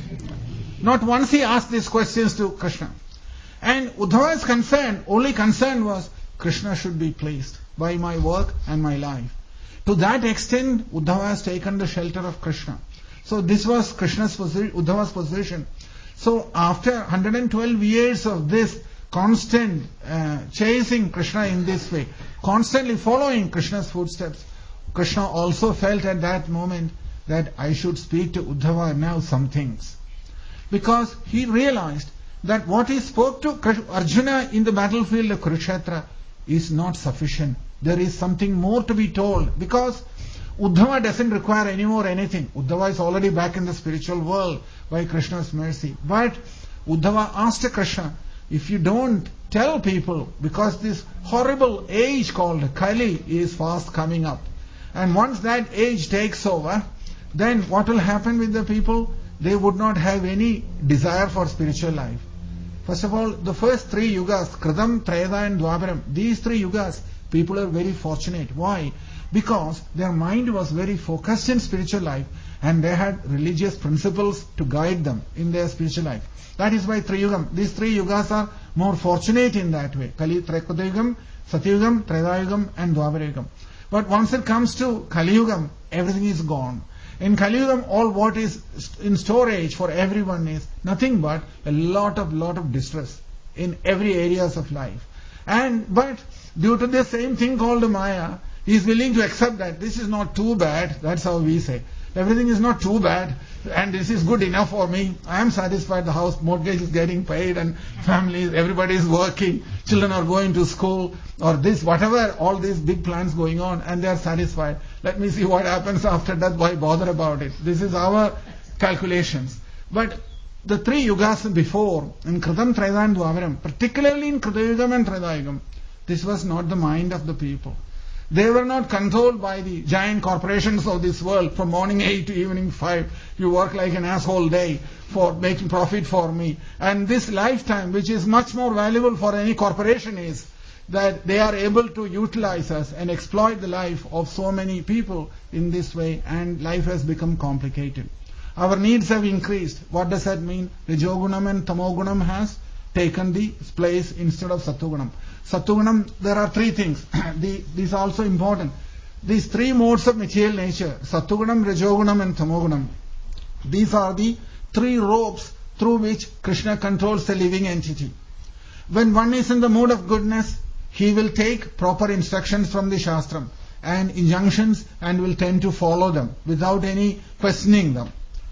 Not once he asked these questions to Krishna. And Uddhava's concern, only concern was, Krishna should be pleased by my work and my life. To that extent, Uddhava has taken the shelter of Krishna. So this was Krishna's position, Uddhava's position. So after one hundred twelve years of this constant uh, chasing Krishna in this way, constantly following Krishna's footsteps, Krishna also felt at that moment that I should speak to Uddhava now some things. Because he realized that what he spoke to Arjuna in the battlefield of Kurukshetra is not sufficient. There is something more to be told. Because Uddhava doesn't require any more anything. Uddhava is already back in the spiritual world by Krishna's mercy. But Uddhava asked Krishna, if you don't tell people, because this horrible age called Kali is fast coming up. And once that age takes over, then what will happen with the people? They would not have any desire for spiritual life. First of all, the first three yugas, Kritam, Treta and Dwaparam, these three yugas, people are very fortunate. Why? Because their mind was very focused in spiritual life and they had religious principles to guide them in their spiritual life. That is why three yugam, these three yugas are more fortunate in that way. Kali, Trekotayugam, Satyugam, Tretayugam and Dwaparayugam. But once it comes to Kali Yugam, everything is gone. In Kali Yugam, all what is in storage for everyone is nothing but a lot of lot of distress in every areas of life. And but due to the same thing called Maya, he is willing to accept that this is not too bad. That's how we say. Everything is not too bad and this is good enough for me. I am satisfied. The house mortgage is getting paid and families, everybody is working, children are going to school or this, whatever, all these big plans going on and they are satisfied. Let me see what happens after that. Why bother about it? This is our calculations. But the three yugas before, in Kritam, Treta and Dwaparam, particularly in Kritayugam and Tretayugam, this was not the mind of the people. They were not controlled by the giant corporations of this world. From morning eight to evening five, you work like an ass whole day for making profit for me. And this lifetime, which is much more valuable for any corporation, is that they are able to utilize us and exploit the life of so many people in this way, and life has become complicated. Our needs have increased. What does that mean? Rajogunam and Tamogunam has taken the place instead of Sattvagunam. Sattvagunam, there are three things. the, these are also important. These three modes of material nature, Sattvagunam, Rajogunam and Tamogunam, these are the three ropes through which Krishna controls the living entity. When one is in the mood of goodness, he will take proper instructions from the Shastram and injunctions and will tend to follow them without any questioning them.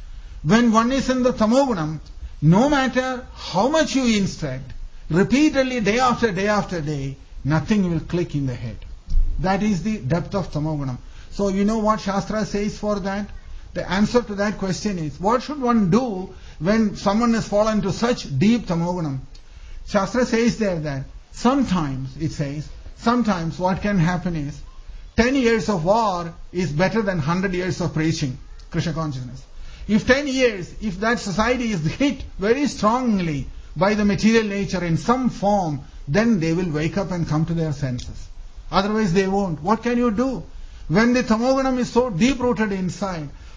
When one is in the Tamogunam, no matter how much you instruct, repeatedly day after day after day, nothing will click in the head. That is the depth of Tamogunam. So you know what Shastra says for that? The answer to that question is, what should one do when someone has fallen to such deep Tamogunam? Shastra says there that sometimes, it says, sometimes what can happen is, ten years of war is better than one hundred years of preaching Krishna consciousness. If ten years, if that society is hit very strongly by the material nature in some form, then they will wake up and come to their senses. Otherwise they won't. What can you do? When the Tamogunam is so deep rooted inside,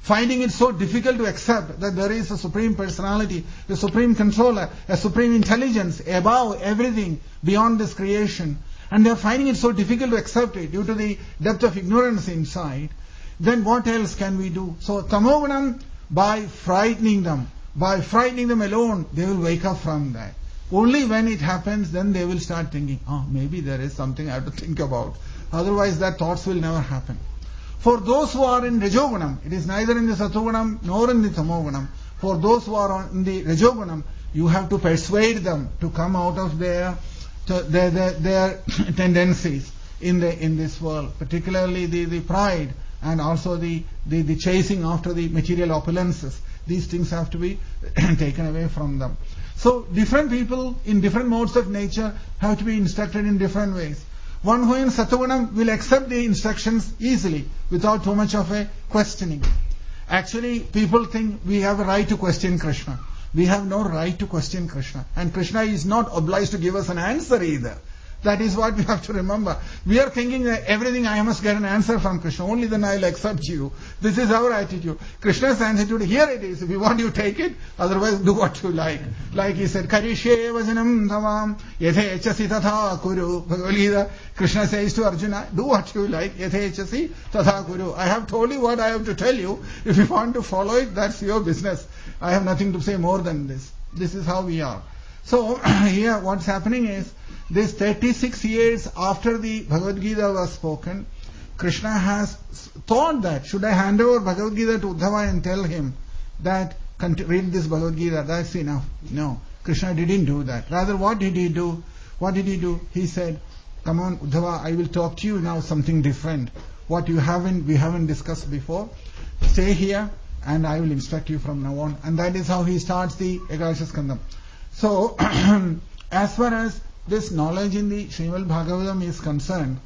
finding it so difficult to accept that there is a supreme personality, a supreme controller, a supreme intelligence above everything beyond this creation, and they are finding it so difficult to accept it due to the depth of ignorance inside, then what else can we do? So tamogunam, by frightening them, by frightening them alone, they will wake up from that. Only when it happens, then they will start thinking, oh, maybe there is something I have to think about. Otherwise, that thoughts will never happen. For those who are in Rajogunam, it is neither in the Satogunam nor in the Tamogunam. For those who are in the Rajogunam, you have to persuade them to come out of their their, their, their tendencies in the in this world, particularly the, the pride and also the, the, the chasing after the material opulences. These things have to be taken away from them. So different people in different modes of nature have to be instructed in different ways. One who in Satagunam will accept the instructions easily without too much of a questioning. Actually, people think we have a right to question Krishna. We have no right to question Krishna. And Krishna is not obliged to give us an answer either. That is what we have to remember. We are thinking that everything I must get an answer from Krishna. Only then I will accept you. This is our attitude. Krishna's attitude, here it is. If you want, you take it. Otherwise, do what you like. Like he said, Karishye vajanam dhavam yathechasi tatha kuru. Bhagavad Gita, Krishna says to Arjuna, do what you like. Yathechasi tatha kuru. I have told you what I have to tell you. If you want to follow it, that's your business. I have nothing to say more than this. This is how we are. So, here what's happening is, this thirty-six years after the Bhagavad Gita was spoken, Krishna has thought that, should I hand over Bhagavad Gita to Uddhava and tell him that, read this Bhagavad Gita, that's enough. No, Krishna didn't do that. Rather, what did he do? What did he do? He said, come on Uddhava, I will talk to you now something different. What you haven't, we haven't discussed before. Stay here and I will instruct you from now on. And that is how he starts the Ekadasha Skandam. So, as far as this knowledge in the Srimad Bhagavatam is concerned,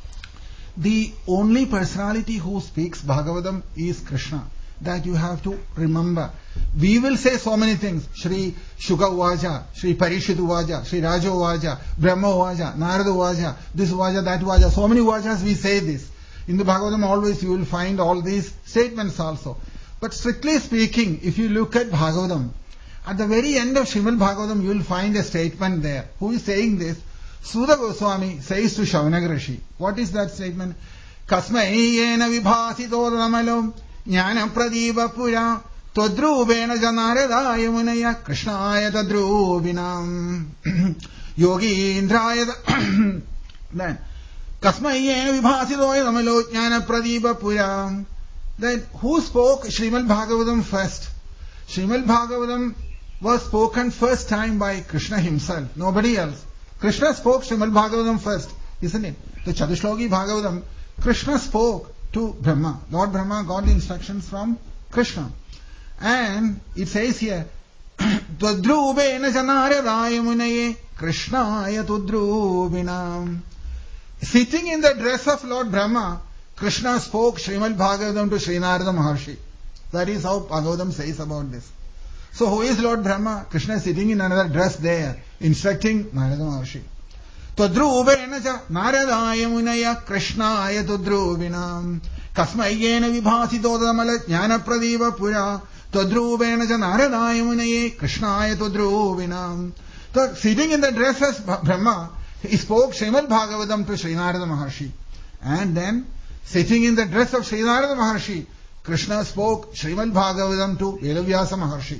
the only personality who speaks Bhagavatam is Krishna. That you have to remember. We will say so many things. Shri Shuka Uvaja, Shri Parishit Uvaja, Shri Raja Uvaja, Brahma Uvaja, Narada Uvaja, this Uvaja, that Uvaja. So many Uvajas we say this. In the Bhagavatam always you will find all these statements also. But strictly speaking, if you look at Bhagavatam, at the very end of Srimad Bhagavatam, you will find a statement there. Who is saying this? Suda Goswami says to Shaunaka Rishi. What is that statement? Kasmai yena vibhasito ramalom jnana pradipa pura tadrubena janaradaya munaya krishnaya tadrubinam yogi indraya then Kasmai yena vibhasito ramalo jnana pradipa pura. Then who spoke Srimad Bhagavatam first? Srimad Bhagavatam was spoken first time by Krishna himself, nobody else. Krishna spoke Srimad Bhagavatam first, isn't it? The Chatushloki Bhagavatam, Krishna spoke to Brahma. Lord Brahma got the instructions from Krishna. And it says here, Tadrubena janaraya munaye krishnaya tudrubinam. Sitting in the dress of Lord Brahma, Krishna spoke Srimad Bhagavatam to Sri Narada Maharshi. That is how Bhagavatam says about this. So who is Lord Brahma? Krishna is sitting in another dress there, instructing Narada Maharshi. Tadrubena cha naradaya munaya krishnaya tadrubinam kasmayena vibhasito damala jnana pradipa pura tadrubena cha naradaya munaye krishnaya tadrubinam. So sitting in the dress as Brahma, he spoke Srimad Bhagavatam to Sri Narada Maharshi. And then, sitting in the dress of Sri Narada Maharshi, Krishna spoke Srimad Bhagavatam to Vedavyasa Maharshi.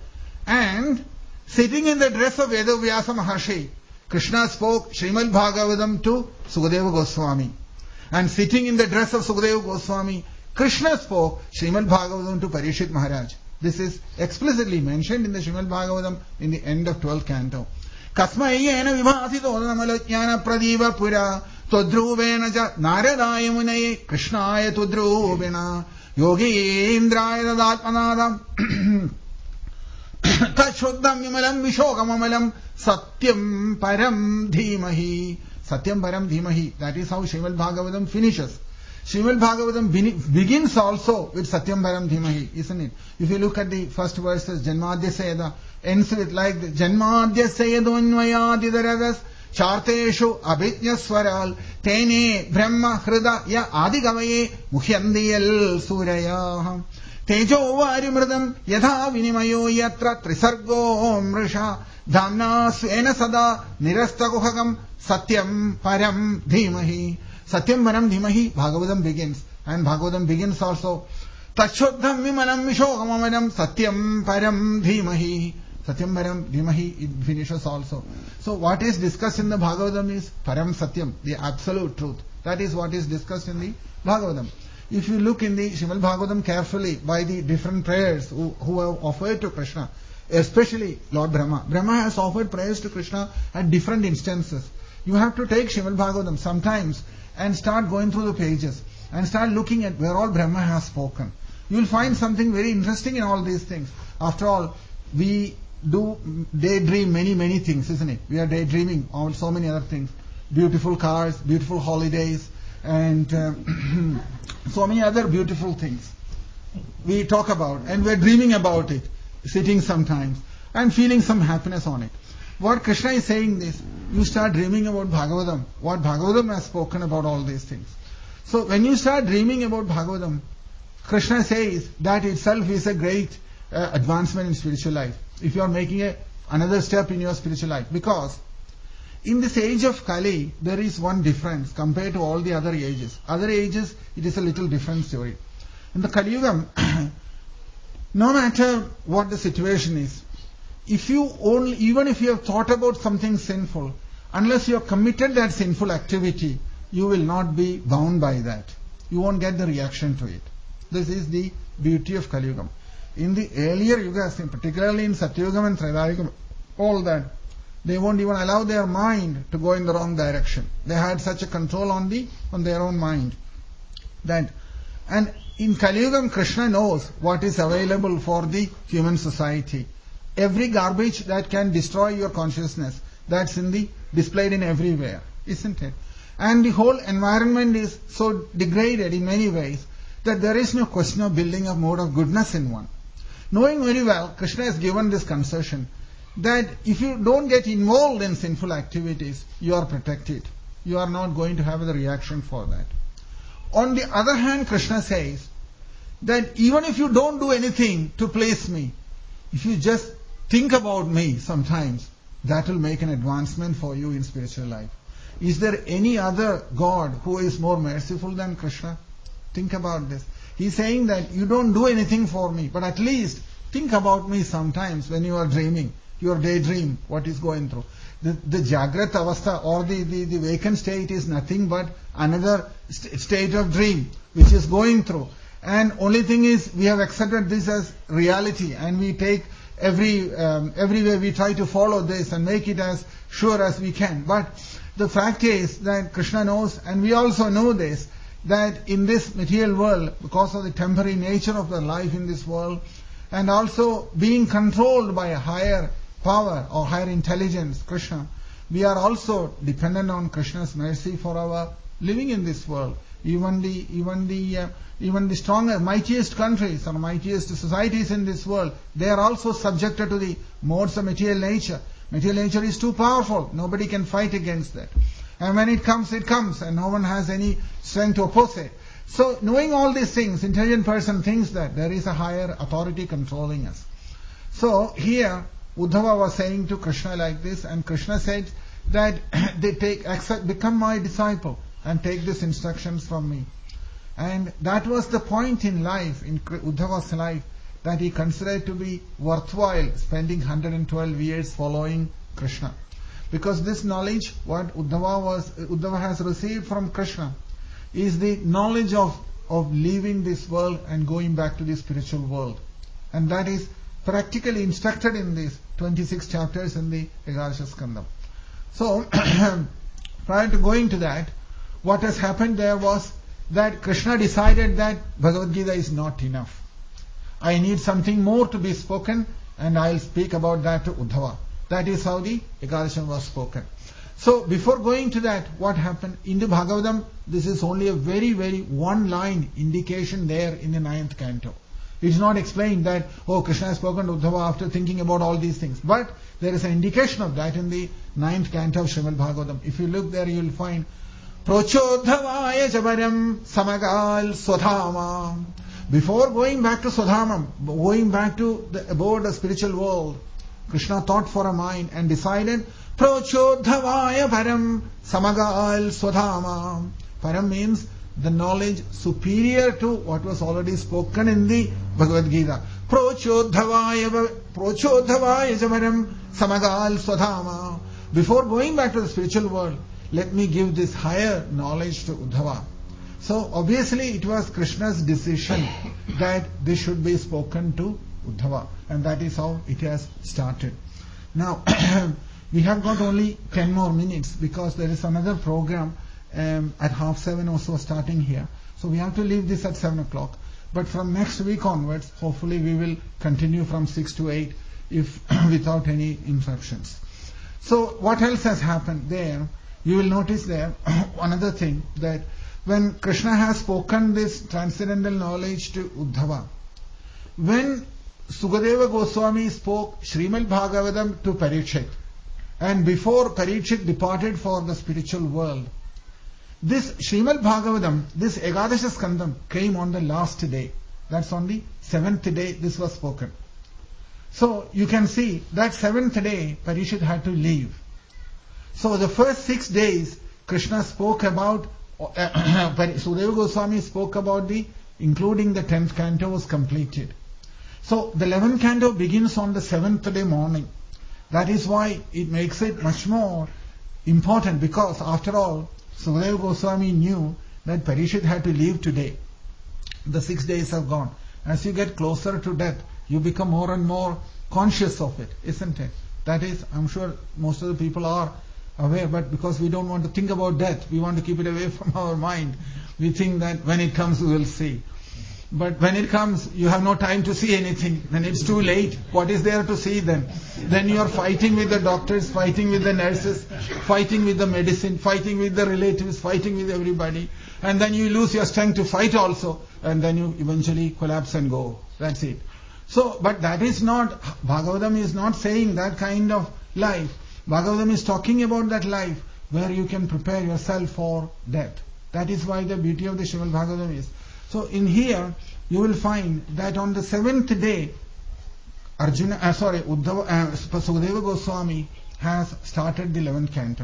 And sitting in the dress of Vedavyasa Maharshi, Krishna spoke Srimad Bhagavatam to Sukadeva Goswami. And sitting in the dress of Sukadeva Goswami, Krishna spoke Srimad Bhagavatam to Parishit Maharaj. This is explicitly mentioned in the Srimad Bhagavatam in the end of twelfth canto. Kasmayena vibhasito namalajnana pradipa pura tadrubena cha naradaya munaye krishnaya tudrubena yogi indraya dadatmanadam tashuddam vimalam vishokamalam satyam param dhimahi. Satyam param dhimahi. That is how Srimad Bhagavatam finishes. Srimad Bhagavatam begins also with Satyam param dhimahi, isn't it? If you look at the first verses, Janmadhya Sayada ends with like Janmadhya Sayadonvayadidaradas Charteshu Abhijna Swaral Tene Brahma Hrida Ya Adigavaye Mukhyandiyal Suraya. Tejo varimridam yatha vinimayo yatra trisargo mrisha dhamna svena sada nirastaguhagam satyam param dhimahi. Satyam param dhimahi, Bhagavatam begins. And Bhagavatam begins also. Tachodham vimanam vishogamamaram satyam param dhimahi. Satyam param dhimahi, it finishes also. So what is discussed in the Bhagavatam is param satyam, the absolute truth. That is what is discussed in the Bhagavatam. If you look in the Srimad Bhagavatam carefully by the different prayers who, who have offered to Krishna, especially Lord Brahma. Brahma has offered prayers to Krishna at different instances. You have to take Srimad Bhagavatam sometimes and start going through the pages and start looking at where all Brahma has spoken. You will find something very interesting in all these things. After all, we do daydream many, many things, isn't it? We are daydreaming on so many other things. Beautiful cars, beautiful holidays, and uh, so many other beautiful things we talk about, and we're dreaming about it, sitting sometimes and feeling some happiness on it. What Krishna is saying is, you start dreaming about Bhagavatam, what Bhagavatam has spoken about all these things. So when you start dreaming about Bhagavatam, Krishna says that itself is a great uh, advancement in spiritual life. If you are making a, another step in your spiritual life, because in this age of Kali, there is one difference compared to all the other ages. Other ages, it is a little different story. In the Kali Yuga, no matter what the situation is, if you only, even if you have thought about something sinful, unless you have committed that sinful activity, you will not be bound by that. You won't get the reaction to it. This is the beauty of Kali Yuga. In the earlier Yugas, particularly in Satyugam and Trayagam, all that, they won't even allow their mind to go in the wrong direction. They had such a control on the on their own mind. That, and in Kali Yuga, Krishna knows what is available for the human society. Every garbage that can destroy your consciousness, that's in the displayed in everywhere, isn't it? And the whole environment is so degraded in many ways that there is no question of building a mode of goodness in one. Knowing very well, Krishna has given this concession that if you don't get involved in sinful activities, you are protected. You are not going to have the reaction for that. On the other hand, Krishna says that even if you don't do anything to please me, if you just think about me sometimes, that will make an advancement for you in spiritual life. Is there any other God who is more merciful than Krishna? Think about this. He's saying that you don't do anything for me, but at least think about me sometimes when you are dreaming. Your daydream, what is going through. The, the Jagrat Avastha or the, the, the vacant state is nothing but another st- state of dream which is going through. And only thing is, we have accepted this as reality and we take every, um, every way we try to follow this and make it as sure as we can. But the fact is that Krishna knows, and we also know this, that in this material world, because of the temporary nature of the life in this world, and also being controlled by a higher power or higher intelligence, Krishna, we are also dependent on Krishna's mercy for our living in this world. Even the even the uh, even the strongest, mightiest countries or mightiest societies in this world, they are also subjected to the modes of material nature. Material nature is too powerful. Nobody can fight against that. And when it comes, it comes, and no one has any strength to oppose it. So, knowing all these things, intelligent person thinks that there is a higher authority controlling us. So, here, Uddhava was saying to Krishna like this, and Krishna said that they take, accept, become my disciple and take these instructions from me. And that was the point in life, in Uddhava's life, that he considered to be worthwhile spending one hundred twelve years following Krishna. Because this knowledge, what Uddhava was, Uddhava has received from Krishna, is the knowledge of, of leaving this world and going back to the spiritual world. And that is practically instructed in these twenty-six chapters in the Egadasha Skandam. So, prior to going to that, what has happened there was that Krishna decided that Bhagavad Gita is not enough. I need something more to be spoken, and I'll speak about that to Uddhava. That is how the Ekadasham was spoken. So, before going to that, what happened? In the Bhagavatam, this is only a very, very one-line indication there in the ninth canto. It is not explained that, oh, Krishna has spoken to Uddhava after thinking about all these things. But there is an indication of that in the ninth canto of Srimad Bhagavatam. If you look there, you will find Prochodhavaya Jabaram Samagal Swadhama before going back to Swadhamam, going back to the abode, the spiritual world, Krishna thought for a mind and decided, Prochodhavaya Param Samagal Swadhama. Param means the knowledge superior to what was already spoken in the Bhagavad Gita. Prochodhavaya Prochodhavaya Param Samagal Swadhama. Before going back to the spiritual world, let me give this higher knowledge to Uddhava. So obviously it was Krishna's decision that this should be spoken to Uddhava, and that is how it has started. Now we have got only ten more minutes because there is another program um, at half seven or so starting here. So we have to leave this at seven o'clock. But from next week onwards, hopefully we will continue from six to eight if without any interruptions. So what else has happened there? You will notice there another thing, that when Krishna has spoken this transcendental knowledge to Uddhava, when Sukadeva Goswami spoke Srimad Bhagavatam to Parikshit, and before Parikshit departed for the spiritual world, this Srimad Bhagavatam, this Ekadasha Skandam came on the last day. That's on the seventh day this was spoken. So you can see that seventh day Parikshit had to leave. So the first six days Krishna spoke about, uh, Sukadeva Goswami spoke about the, including the tenth canto was completed. So the eleventh canto begins on the seventh day morning. That is why it makes it much more important, because after all, Sukadeva Goswami knew that Parikshit had to leave today. The six days have gone. As you get closer to death, you become more and more conscious of it, isn't it? That is, I'm sure most of the people are aware, but because we don't want to think about death, we want to keep it away from our mind. We think that when it comes, we will see. But when it comes, you have no time to see anything. Then it's too late. What is there to see then? Then you are fighting with the doctors, fighting with the nurses, fighting with the medicine, fighting with the relatives, fighting with everybody. And then you lose your strength to fight also. And then you eventually collapse and go. That's it. So, but that is not, Bhagavatam is not saying that kind of life. Bhagavatam is talking about that life where you can prepare yourself for death. That is why the beauty of the Srimad Bhagavatam is. So in here, you will find that on the seventh day, Arjuna, uh, sorry, Uddhava, uh, Sukadeva Goswami has started the eleventh canto.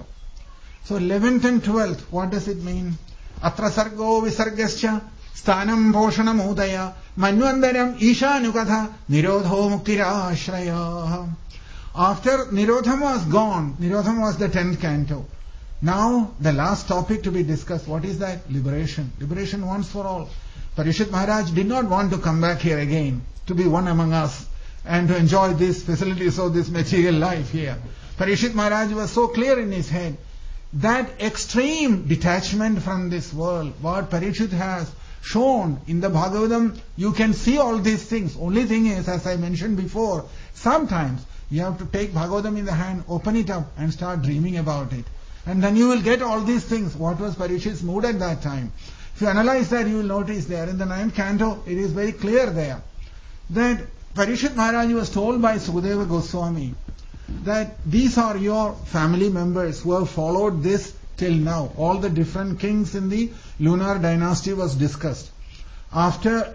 So eleventh and twelfth, what does it mean? Atra sargo visargascha sthanam bhoshanam udaya manvandaram ishanukatha nirodho muktirashraya. After Nirodham was gone, Nirodham was the tenth canto. Now the last topic to be discussed, what is that? Liberation. Liberation once for all. Parikshit Maharaj did not want to come back here again to be one among us and to enjoy these facilities of this material life here. Parikshit Maharaj was so clear in his head that extreme detachment from this world, what Parikshit has shown in the Bhagavatam, you can see all these things. Only thing is, as I mentioned before, sometimes you have to take Bhagavatam in the hand, open it up and start dreaming about it. And then you will get all these things. What was Parikshit's mood at that time? If you analyze that, you will notice there in the ninth canto, it is very clear there that Parikshit Maharaj was told by Sukadeva Goswami that these are your family members who have followed this till now. All the different kings in the lunar dynasty was discussed. After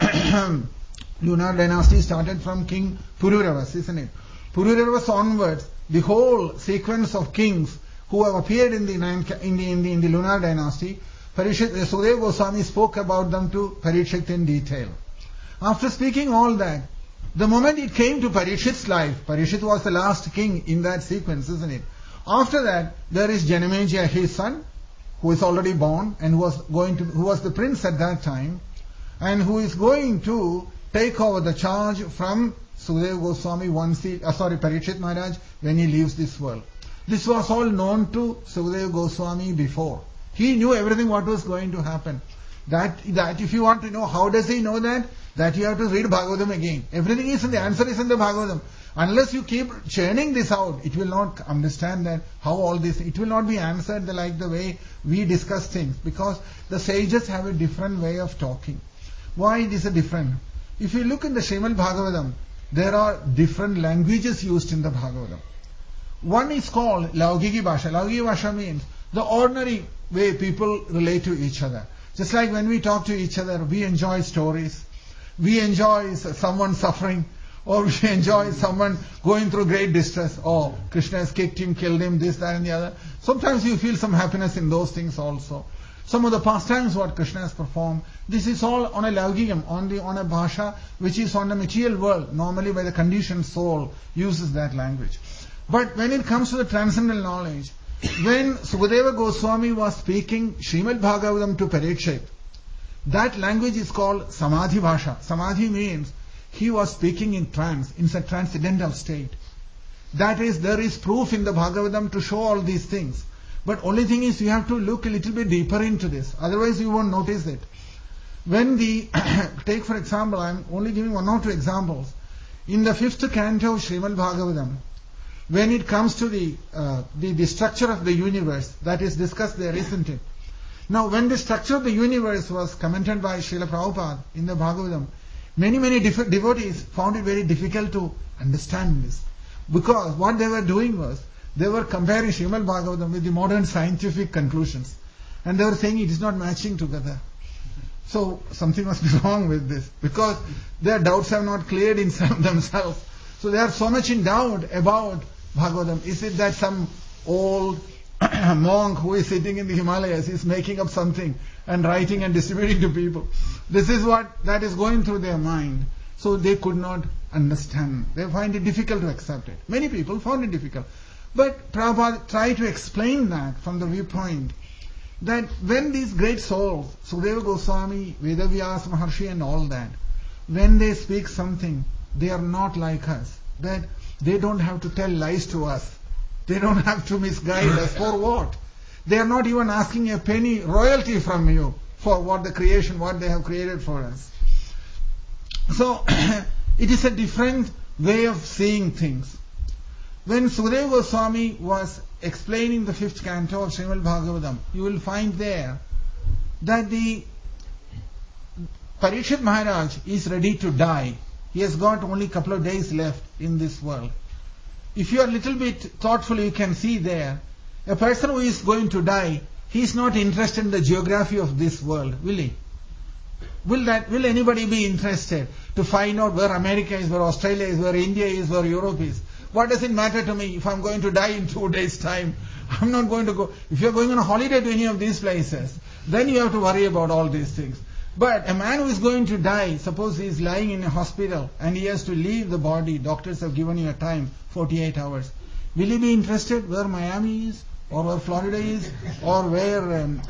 lunar dynasty started from King Pururavas, isn't it? Pururavas onwards, the whole sequence of kings who have appeared in the, in the, in the, in the lunar dynasty, Parikshit, Sukadeva Goswami spoke about them to Parikshit in detail. After speaking all that, the moment it came to Parikshit's life, Parikshit was the last king in that sequence, isn't it? After that, there is Janamejaya, his son, who is already born and who was going to, who was the prince at that time, and who is going to take over the charge from Sukadeva Goswami once he, uh, sorry, Parikshit Maharaj when he leaves this world. This was all known to Sukadeva Goswami before. He knew everything what was going to happen. That, that if you want to know how does he know that, that you have to read Bhagavatam again. Everything is in the answer is in the Bhagavatam. Unless you keep churning this out, it will not understand that how all this, it will not be answered like the way we discuss things, because the sages have a different way of talking. Why it is a different? If you look in the Srimad Bhagavatam, there are different languages used in the Bhagavatam. One is called Laugiki Bhasha. Laugiki Bhasha means the ordinary way people relate to each other. Just like when we talk to each other, we enjoy stories. We enjoy someone suffering, or we enjoy someone going through great distress. Oh, Krishna has kicked him, killed him, this, that and the other. Sometimes you feel some happiness in those things also. Some of the pastimes what Krishna has performed, this is all on a laugigam, on the on a bhasha which is on the material world, normally by the conditioned soul uses that language. But when it comes to the transcendental knowledge, when Sukadeva Goswami was speaking Srimad Bhagavatam to Parikshit, that language is called Samadhi Bhasha. Samadhi means he was speaking in trance, in a transcendental state. That is, there is proof in the Bhagavatam to show all these things. But only thing is you have to look a little bit deeper into this. Otherwise you won't notice it. When the, take for example, I'm only giving one or two examples. In the fifth canto of Srimad Bhagavatam, when it comes to the, uh, the, the structure of the universe, that is discussed there, isn't it? Now when the structure of the universe was commented by Srila Prabhupada in the Bhagavatam, many, many def- devotees found it very difficult to understand this. Because what they were doing was, they were comparing Srimad Bhagavatam with the modern scientific conclusions. And they were saying it is not matching together. So something must be wrong with this. Because their doubts have not cleared in themselves. So they are so much in doubt about Bhagavatam. Is it that some old monk who is sitting in the Himalayas is making up something and writing and distributing to people? This is what that is going through their mind. So they could not understand. They find it difficult to accept it. Many people found it difficult. But Prabhupada tried to explain that from the viewpoint that when these great souls, Sukadeva Goswami, Vedavyas Maharshi and all that, when they speak something, they are not like us. That they don't have to tell lies to us. They don't have to misguide us. For what? They are not even asking a penny royalty from you for what the creation, what they have created for us. So, it is a different way of seeing things. When Sukadeva Goswami was explaining the fifth canto of Srimad Bhagavatam, you will find there that the Parikshit Maharaj is ready to die. He has got only a couple of days left in this world. If you are a little bit thoughtful, you can see there, a person who is going to die, he is not interested in the geography of this world, will he? Will that, will anybody be interested to find out where America is, where Australia is, where India is, where Europe is? What does it matter to me if I'm going to die in two days' time? I'm not going to go. If you're going on a holiday to any of these places, then you have to worry about all these things. But a man who is going to die, suppose he is lying in a hospital and he has to leave the body, doctors have given you a time, forty-eight hours. Will he be interested where Miami is, or where Florida is, or where, um,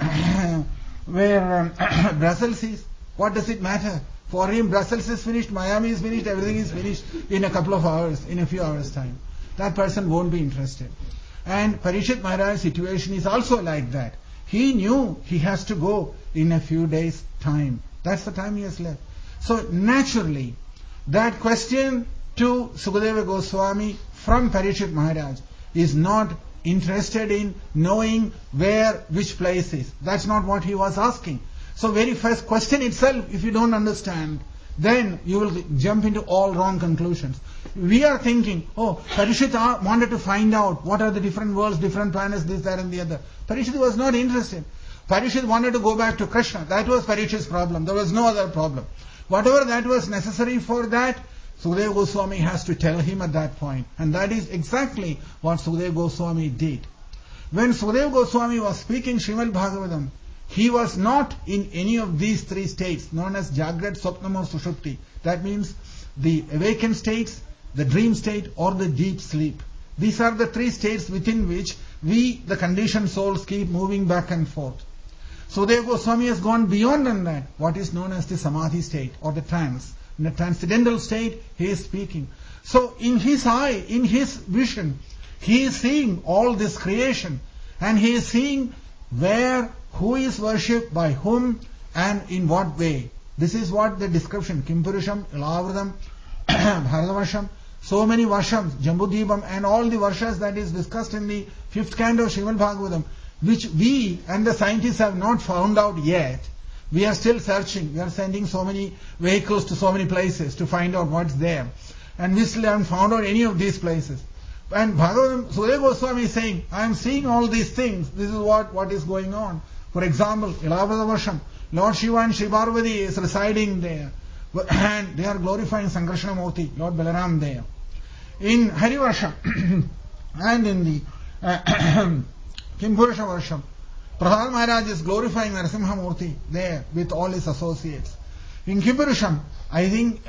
where um, Brussels is? What does it matter? For him, Brussels is finished, Miami is finished, everything is finished in a couple of hours, in a few hours' time. That person won't be interested. And Parikshit Maharaj's situation is also like that. He knew he has to go in a few days' time. That's the time he has left. So naturally, that question to Sukadeva Goswami from Parikshit Maharaj is not interested in knowing where, which place is. That's not what he was asking. So very first question itself, if you don't understand, then you will jump into all wrong conclusions. We are thinking, oh, Parikshit wanted to find out what are the different worlds, different planets, this, that and the other. Parikshit was not interested. Parikshit wanted to go back to Krishna. That was Parikshit's problem. There was no other problem. Whatever that was necessary for that, Sukadeva Goswami has to tell him at that point. And that is exactly what Sukadeva Goswami did. When Sukadeva Goswami was speaking Srimad Bhagavatam, he was not in any of these three states known as Jagrat, Swapnam or Sushupti. That means the awakened states, the dream state or the deep sleep. These are the three states within which we, the conditioned souls, keep moving back and forth. So Sukadeva Goswami has gone beyond than that, what is known as the Samadhi state or the trance. In the transcendental state, he is speaking. So in his eye, in his vision, he is seeing all this creation and he is seeing where, who is worshipped, by whom, and in what way. This is what the description, Kimpurisham, Ilavradam, Bharatavasham, so many Vashams, Jambudibam, and all the Varshas that is discussed in the fifth canto of Srimad Bhagavatam, which we and the scientists have not found out yet. We are still searching. We are sending so many vehicles to so many places to find out what's there. And we still haven't found out any of these places. And Bhagavatam, Sukadeva Goswami is saying, I am seeing all these things. This is what, what is going on. For example, Ilavradavasham, Lord Shiva and Shri Parvati is residing there. And they are glorifying Sankrishna Murti, Lord Balaram there. In Harivarsha and in the uh, Kimpurusha Varsham, Prahlad Maharaj is glorifying Narasimha Murti there with all his associates. In Kimpurusham, I think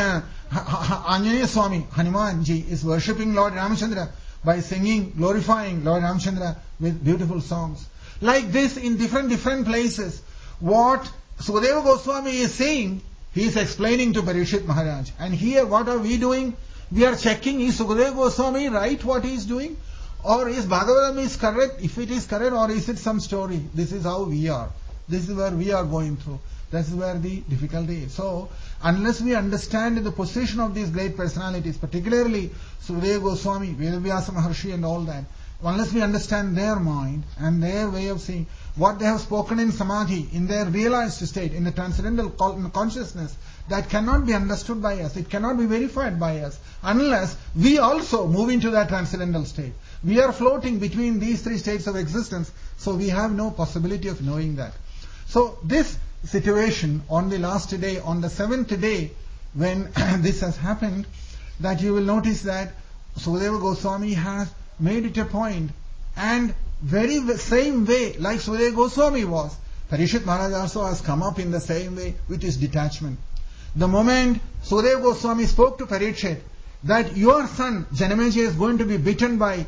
Anjaneya Swami, Hanumanji, is worshipping Lord Ramachandra by singing, glorifying Lord Ramachandra with beautiful songs. Like this, in different different places, what Sukadeva Goswami is saying, he is explaining to Parikshit Maharaj. And here, what are we doing? We are checking, is Sukadeva Goswami right what he is doing? Or is Bhagavatam is correct? If it is correct, or is it some story? This is how we are. This is where we are going through. That is where the difficulty is. So, unless we understand the position of these great personalities, particularly Sukadeva Goswami, Vedavyasa Maharshi and all that, unless we understand their mind and their way of seeing what they have spoken in Samadhi, in their realized state, in the transcendental consciousness, that cannot be understood by us. It cannot be verified by us unless we also move into that transcendental state. We are floating between these three states of existence, so we have no possibility of knowing that. So this situation on the last day, on the seventh day, when this has happened, that you will notice that Sukadeva Goswami has made it a point, and very same way like Sukadeva Goswami was, Parikshit Maharaj also has come up in the same way with his detachment. The moment Sukadeva Goswami spoke to Parikshit that your son Janamejaya is going to be bitten by,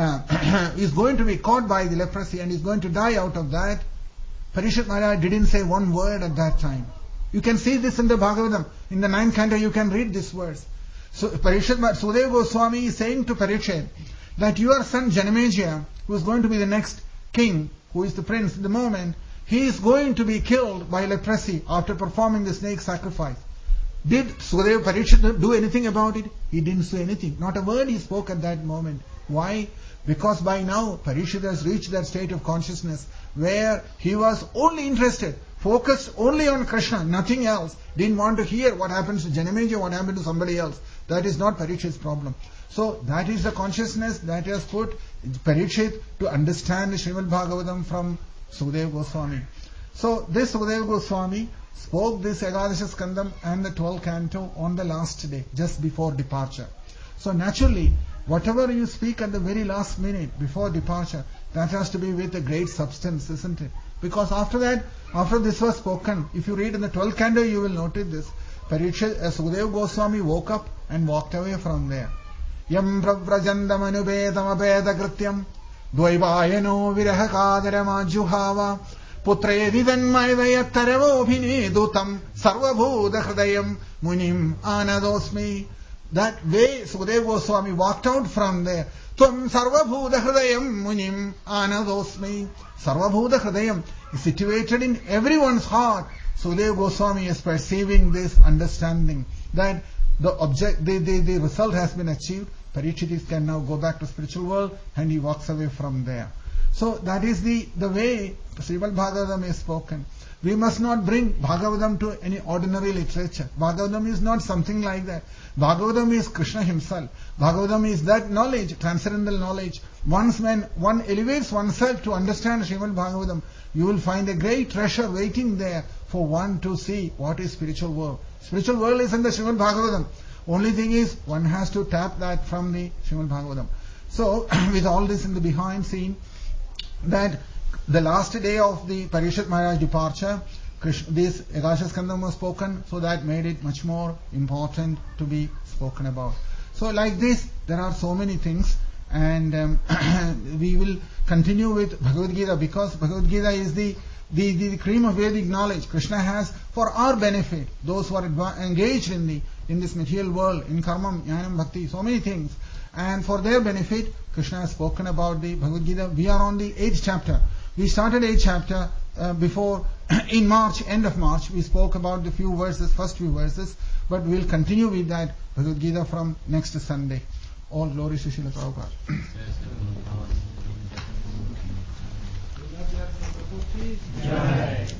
uh, is going to be caught by the leprosy and is going to die out of that, Parikshit Maharaj didn't say one word at that time. You can see this in the Bhagavatam. In the ninth canto you can read this verse. So Parikshit, Sukadeva Goswami is saying to Parikshit that your son Janamejaya, who is going to be the next king, who is the prince at the moment, he is going to be killed by leprosy after performing the snake sacrifice. Did Sukadeva Parikshit do anything about it? He didn't say anything. Not a word he spoke at that moment. Why? Because by now Parikshit has reached that state of consciousness where he was only interested, focused only on Krishna, nothing else. Didn't want to hear what happens to Janamejaya, what happened to somebody else. That is not Parikshit's problem. So that is the consciousness that has put Parikshit to understand the Srimad Bhagavatam from Sukadeva Goswami. So this Sukadeva Goswami spoke this Ekadasha Skandam and the twelfth canto on the last day, just before departure. So naturally, whatever you speak at the very last minute before departure, that has to be with a great substance, isn't it? Because after that, after this was spoken, if you read in the twelfth canto, you will notice this. Parikshit, uh, Sukadeva Goswami woke up and walked away from there. Yam pravrajandam anuvedam abeda krityam dvaivayano viraha kadara majuhava putre vidanmayvaya taravobhinedutam sarvabhuda hridayam munim anadosmi. That way Sukadeva Goswami walked out from there. Tvam sarvabhuda hridayam munim anadosmi. Sarvabhuda hridayam is situated in everyone's heart. Sukadeva Goswami is perceiving this, understanding that the object, the, the, the result has been achieved. Parikshit can now go back to spiritual world and he walks away from there. So that is the, the way Srimad Bhagavatam is spoken. We must not bring Bhagavatam to any ordinary literature. Bhagavatam is not something like that. Bhagavatam is Krishna himself. Bhagavatam is that knowledge, transcendental knowledge. Once when one elevates oneself to understand Srimad Bhagavatam, you will find a great treasure waiting there for one to see what is spiritual world. Spiritual world is in the Srimad Bhagavatam. Only thing is, one has to tap that from the Srimad Bhagavatam. So, with all this in the behind scene, that the last day of the Parikshit Maharaj departure, Krishna, this Ekadasha Skandam was spoken, so that made it much more important to be spoken about. So like this, there are so many things, and um, we will continue with Bhagavad Gita, because Bhagavad Gita is the, the, the, the cream of Vedic knowledge Krishna has for our benefit, those who are engaged in the in this material world, in karma, jnanam, bhakti, so many things. And for their benefit, Krishna has spoken about the Bhagavad Gita. We are on the eighth chapter. We started eighth chapter uh, before, in March, end of March. We spoke about the few verses, first few verses, but we will continue with that Bhagavad Gita from next Sunday. All glory to Srila Prabhupada.